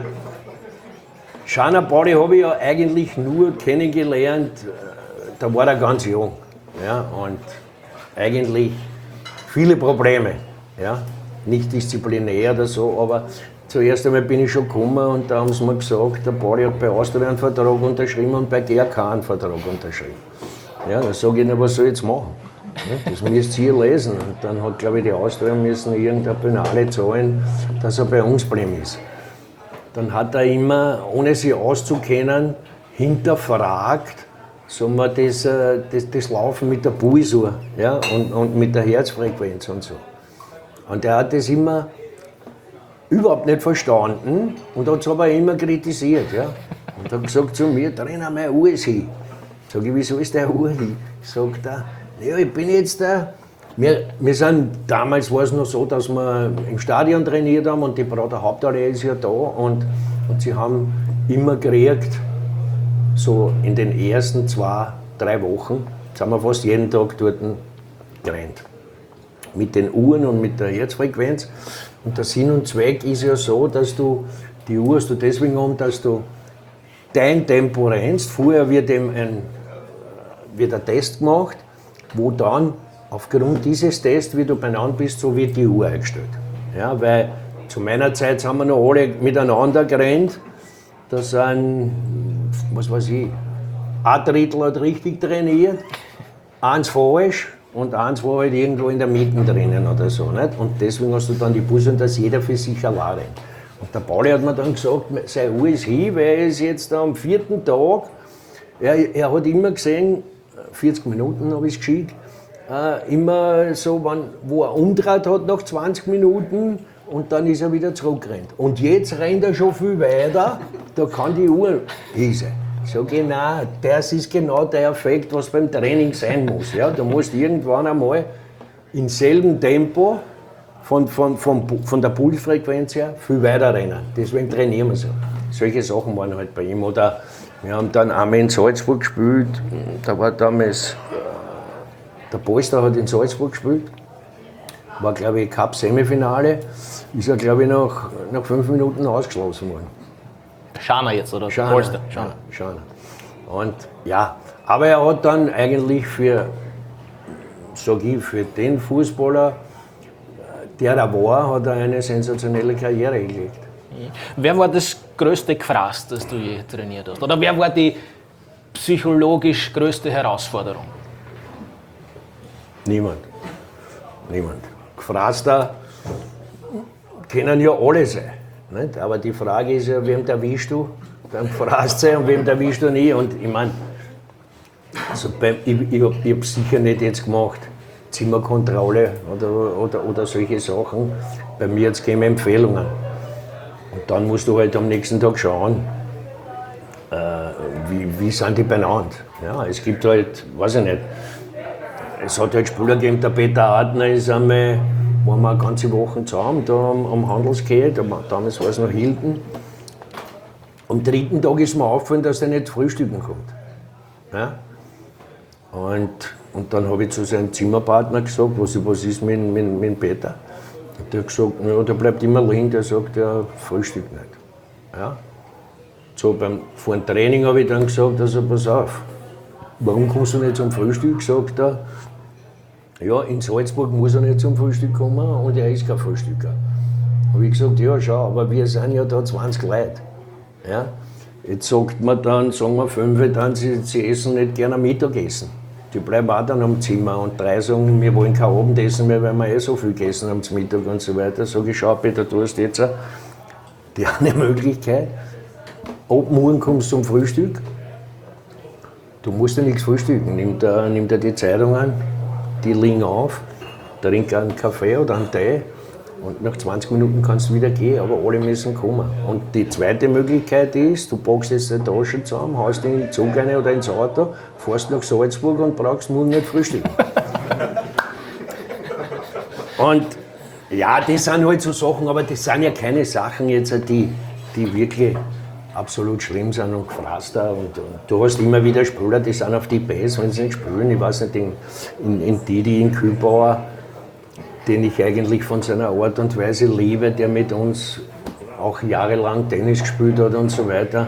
Shana Pauli habe ich ja eigentlich nur kennengelernt, da war er ganz jung. Ja, und eigentlich viele Probleme. Ja, nicht disziplinär oder so, aber zuerst einmal bin ich schon gekommen und da haben sie mir gesagt, der Pauli hat bei Austria einen Vertrag unterschrieben und bei GRK einen Vertrag unterschrieben. Ja, dann sage ich ihnen, was soll ich jetzt machen? Ja, das müsst ihr lesen. Und dann hat, glaube ich, die Austria müssen irgendeine Penale zahlen, dass er bei uns geblieben ist. Dann hat er immer, ohne sich auszukennen, hinterfragt, sagen wir, das Laufen mit der Pulsuhr, ja, und mit der Herzfrequenz und so. Und er hat das immer überhaupt nicht verstanden und hat es aber immer kritisiert. Ja. Und hat gesagt zu mir, Trainer, meine Uhr ist hin. Sag ich, wieso ist der Uhr hin? Sagt er, ja, ich bin jetzt da. Wir sind, damals war es noch so, dass wir im Stadion trainiert haben und die Prater Hauptallee ist ja da und sie haben immer gekriegt, so in den ersten 2-3 Wochen, sind wir fast jeden Tag dort gerannt. Mit den Uhren und mit der Herzfrequenz. Und der Sinn und Zweck ist ja so, dass du, die Uhr hast du deswegen um, dass du dein Tempo rennst. Vorher wird ein Test gemacht, wo dann aufgrund dieses Tests, wie du beieinander bist, so wird die Uhr eingestellt. Ja, weil zu meiner Zeit sind wir noch alle miteinander gerannt. Da sind, was weiß ich, ein Drittel hat richtig trainiert, eins falsch und eins war halt irgendwo in der Mitte drinnen oder so. Nicht? Und deswegen hast du dann die Busse, dass jeder für sich allein rennt. Und der Pauli hat mir dann gesagt, seine Uhr ist hin, weil er ist jetzt am 4. Tag, er hat immer gesehen, 40 Minuten habe ich es geschickt, immer so, wo er umdreht hat nach 20 Minuten und dann ist er wieder zurückgerannt. Und jetzt rennt er schon viel weiter, da kann die Uhr hieße. Sag ich, nein, das ist genau der Effekt, was beim Training sein muss. Ja? Du musst irgendwann einmal im selben Tempo von der Pulsfrequenz her viel weiter rennen. Deswegen trainieren wir so. Solche Sachen waren halt bei ihm. Oder wir haben dann einmal in Salzburg gespielt, da war damals der Polster hat in Salzburg gespielt, war, glaube ich, Cup-Semifinale, ist er, glaube ich, nach 5 Minuten ausgeschlossen worden. Schana jetzt, oder? Schana, Polster. Schana. Und ja, aber er hat dann eigentlich für den Fußballer, der da war, hat er eine sensationelle Karriere gelegt. Wer war das größte Gefraß, das du je trainiert hast? Oder wer war die psychologisch größte Herausforderung? Niemand. Gefraßter können ja alle sein. Nicht? Aber die Frage ist ja, wem erwischst du beim Gefraßtsein und wem erwischst du nie? Und ich meine, also ich habe sicher nicht jetzt gemacht, Zimmerkontrolle oder solche Sachen. Bei mir jetzt geben Empfehlungen. Und dann musst du halt am nächsten Tag schauen, wie sind die beieinander. Ja, es gibt halt, weiß ich nicht, es hat halt Spieler gegeben, der Peter Adner ist einmal, waren wir eine ganze Woche zusammen, da am Handelsgate, damals war es noch Hilton. Am 3. Tag ist mir aufgefallen, dass er nicht frühstücken kommt. Ja? Und dann habe ich zu seinem Zimmerpartner gesagt, was ist mit Peter? Und der hat gesagt, ja, der bleibt immer liegen, der sagt, er frühstückt nicht. Ja? So, vor dem Training habe ich dann gesagt, also pass auf, warum kommst du nicht zum Frühstück? Sagt er, ja, in Salzburg muss er nicht zum Frühstück kommen und er ist kein Frühstücker. Habe ich gesagt, ja schau, aber wir sind ja da 20 Leute. Ja? Jetzt sagt man dann, sagen wir 5, dann sie essen nicht gerne Mittagessen. Die bleiben auch dann am Zimmer und 3 sagen, wir wollen kein Abendessen mehr, weil wir so viel gegessen haben zum Mittag und so weiter. Sag ich, schau Peter, du hast jetzt eine Möglichkeit, ab morgen kommst du zum Frühstück Du musst ja nichts frühstücken. Nimm dir die Zeitungen, die liegen auf, trink einen Kaffee oder einen Tee und nach 20 Minuten kannst du wieder gehen, aber alle müssen kommen. Und die zweite Möglichkeit ist, du packst jetzt eine Tasche zusammen, haust in den Zug rein oder ins Auto, fährst nach Salzburg und brauchst morgen nicht frühstücken. Und ja, das sind halt so Sachen, aber das sind ja keine Sachen jetzt, die wirklich absolut schlimm sind und gefrasst. Und du hast immer wieder Spieler, die sind auf die Base, wenn sie nicht spielen. Ich weiß nicht, in Didi, in Kühlbauer, den ich eigentlich von seiner Art und Weise liebe, der mit uns auch jahrelang Tennis gespielt hat und so weiter.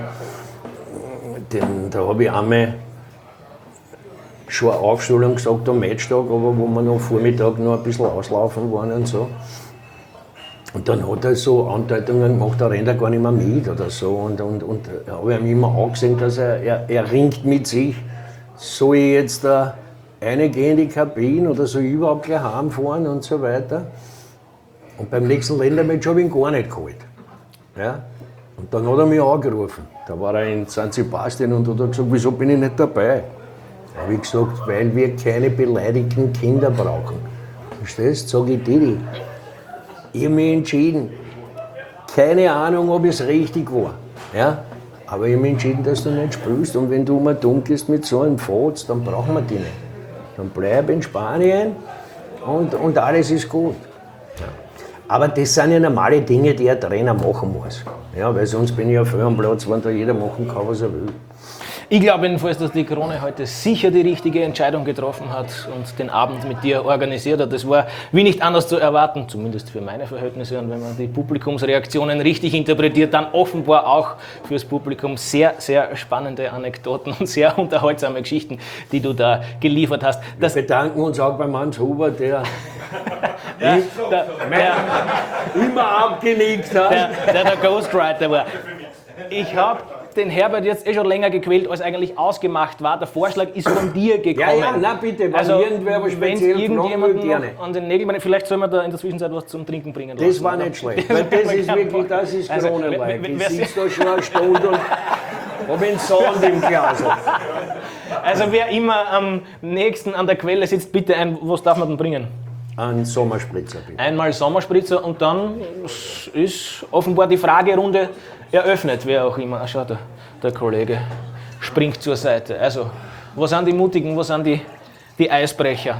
Da habe ich einmal schon eine Aufstellung gesagt am Matchtag, aber wo wir noch am Vormittag noch ein bisschen auslaufen waren und so. Und dann hat er so Andeutungen gemacht, da rennt er gar nicht mehr mit oder so. Und habe ihm immer angesehen, dass er ringt mit sich. Soll ich jetzt da reingehen in die Kabine oder soll ich überhaupt gleich heimfahren und so weiter. Und beim nächsten Ländermatch habe ich ihn gar nicht geholt. Ja? Und dann hat er mich angerufen. Da war er in San Sebastian und hat gesagt, wieso bin ich nicht dabei? Da habe ich gesagt, weil wir keine beleidigten Kinder brauchen. Verstehst du? Sag ich dir. Ich habe mich entschieden. Keine Ahnung, ob es richtig war. Ja? Aber ich habe mich entschieden, dass du nicht spielst. Und wenn du mal dumm bist mit so einem Fotz, dann brauchen wir dich nicht. Dann bleib in Spanien und alles ist gut. Ja. Aber das sind ja normale Dinge, die ein Trainer machen muss. Ja, weil sonst bin ich ja voll am Platz, wenn da jeder machen kann, was er will. Ich glaube jedenfalls, dass die Krone heute sicher die richtige Entscheidung getroffen hat und den Abend mit dir organisiert hat. Das war wie nicht anders zu erwarten, zumindest für meine Verhältnisse. Und wenn man die Publikumsreaktionen richtig interpretiert, dann offenbar auch fürs Publikum sehr, sehr spannende Anekdoten und sehr unterhaltsame Geschichten, die du da geliefert hast. Wir bedanken uns auch beim Hans Huber, der immer abgenickt hat. Der Ghostwriter war. Ich habe den Herbert jetzt schon länger gequält, als eigentlich ausgemacht war. Der Vorschlag ist von dir gekommen. Ja, na bitte, wenn also, irgendwer was speziell irgendjemand gerne. An den Nägeln, vielleicht soll man da in der Zwischenzeit was zum Trinken bringen. Das war nicht schlecht, weil das ist wirklich, das ist Krone-like. Ich sitze da schon eine Stunde und habe einen Sand im Glas. Also wer immer am nächsten an der Quelle sitzt, bitte was darf man denn bringen? Ein Sommerspritzer, bitte. Einmal Sommerspritzer und dann ist offenbar die Fragerunde eröffnet, wer auch immer. Schau, der Kollege springt zur Seite. Also, wo sind die Mutigen, wo sind die Eisbrecher?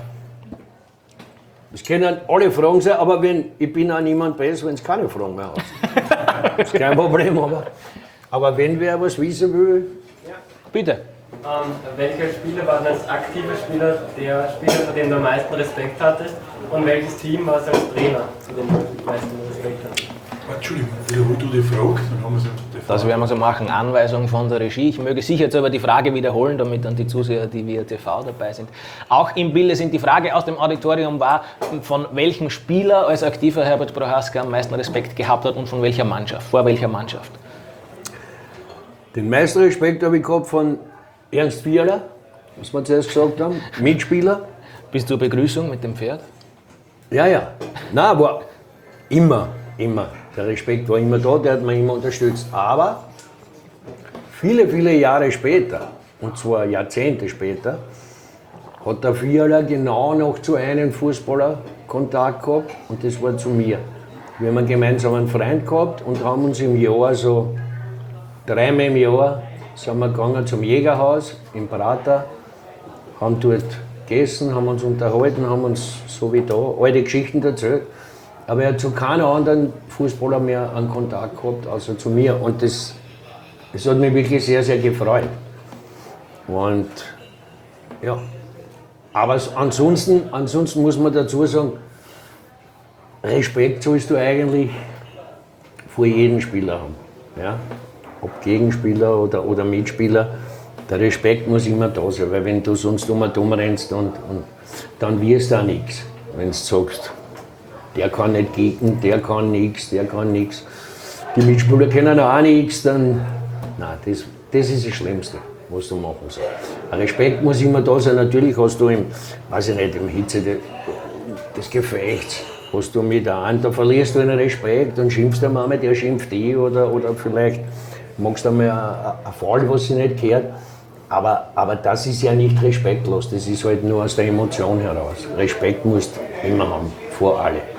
Das können alle Fragen sein, aber ich bin auch niemand besser, wenn es keine Fragen mehr hat. Das ist kein Problem, aber wenn wer was wissen will... Ja. Bitte. Welcher Spieler war als aktiver Spieler der Spieler, vor dem du am meisten Respekt hattest? Und welches Team war es als Trainer, zu dem du am meisten Respekt hattest? Entschuldigung, wiederhol du die Frage, dann haben wir sie Das werden wir so machen, Anweisung von der Regie. Ich möge sicher jetzt aber die Frage wiederholen, damit dann die Zuseher, die via TV dabei sind, auch im Bilde sind. Die Frage aus dem Auditorium war, von welchem Spieler als aktiver Herbert Prohaska am meisten Respekt gehabt hat und von welcher Mannschaft, vor welcher Mannschaft? Den meisten Respekt habe ich gehabt von Ernst Fiala, was wir zuerst gesagt haben, Mitspieler. Bis zur Begrüßung mit dem Pferd? Ja. Nein, aber immer. Der Respekt war immer da, der hat mich immer unterstützt. Aber viele, viele Jahre später, und zwar Jahrzehnte später, hat der Fiala genau noch zu einem Fußballer Kontakt gehabt und das war zu mir. Wir haben einen gemeinsamen Freund gehabt und haben uns im Jahr so 3-mal im Jahr sind wir gegangen zum Jägerhaus im Prater, haben dort gegessen, haben uns unterhalten, haben uns so wie da alte Geschichten erzählt. Aber er hat zu keinem anderen Fußballer mehr einen Kontakt gehabt, außer zu mir. Und das hat mich wirklich sehr, sehr gefreut. Und ja, aber ansonsten muss man dazu sagen, Respekt sollst du eigentlich vor jedem Spieler haben. Ja? Ob Gegenspieler oder Mitspieler, der Respekt muss immer da sein, weil wenn du sonst dumm rennst und dann wirst du auch nichts. Wenn du sagst, der kann nicht kicken, der kann nichts. Die Mitspieler können auch nichts, dann. Nein, das ist das Schlimmste, was du machen sollst. Respekt muss immer da sein. Natürlich hast du im Hitze des Gefechts, hast du mit einem, da verlierst du einen Respekt und schimpfst dem einmal, der schimpft dich oder vielleicht machst du einmal ein Foul, was sich nicht gehört. Aber das ist ja nicht respektlos, das ist halt nur aus der Emotion heraus. Respekt musst du immer haben, vor alle.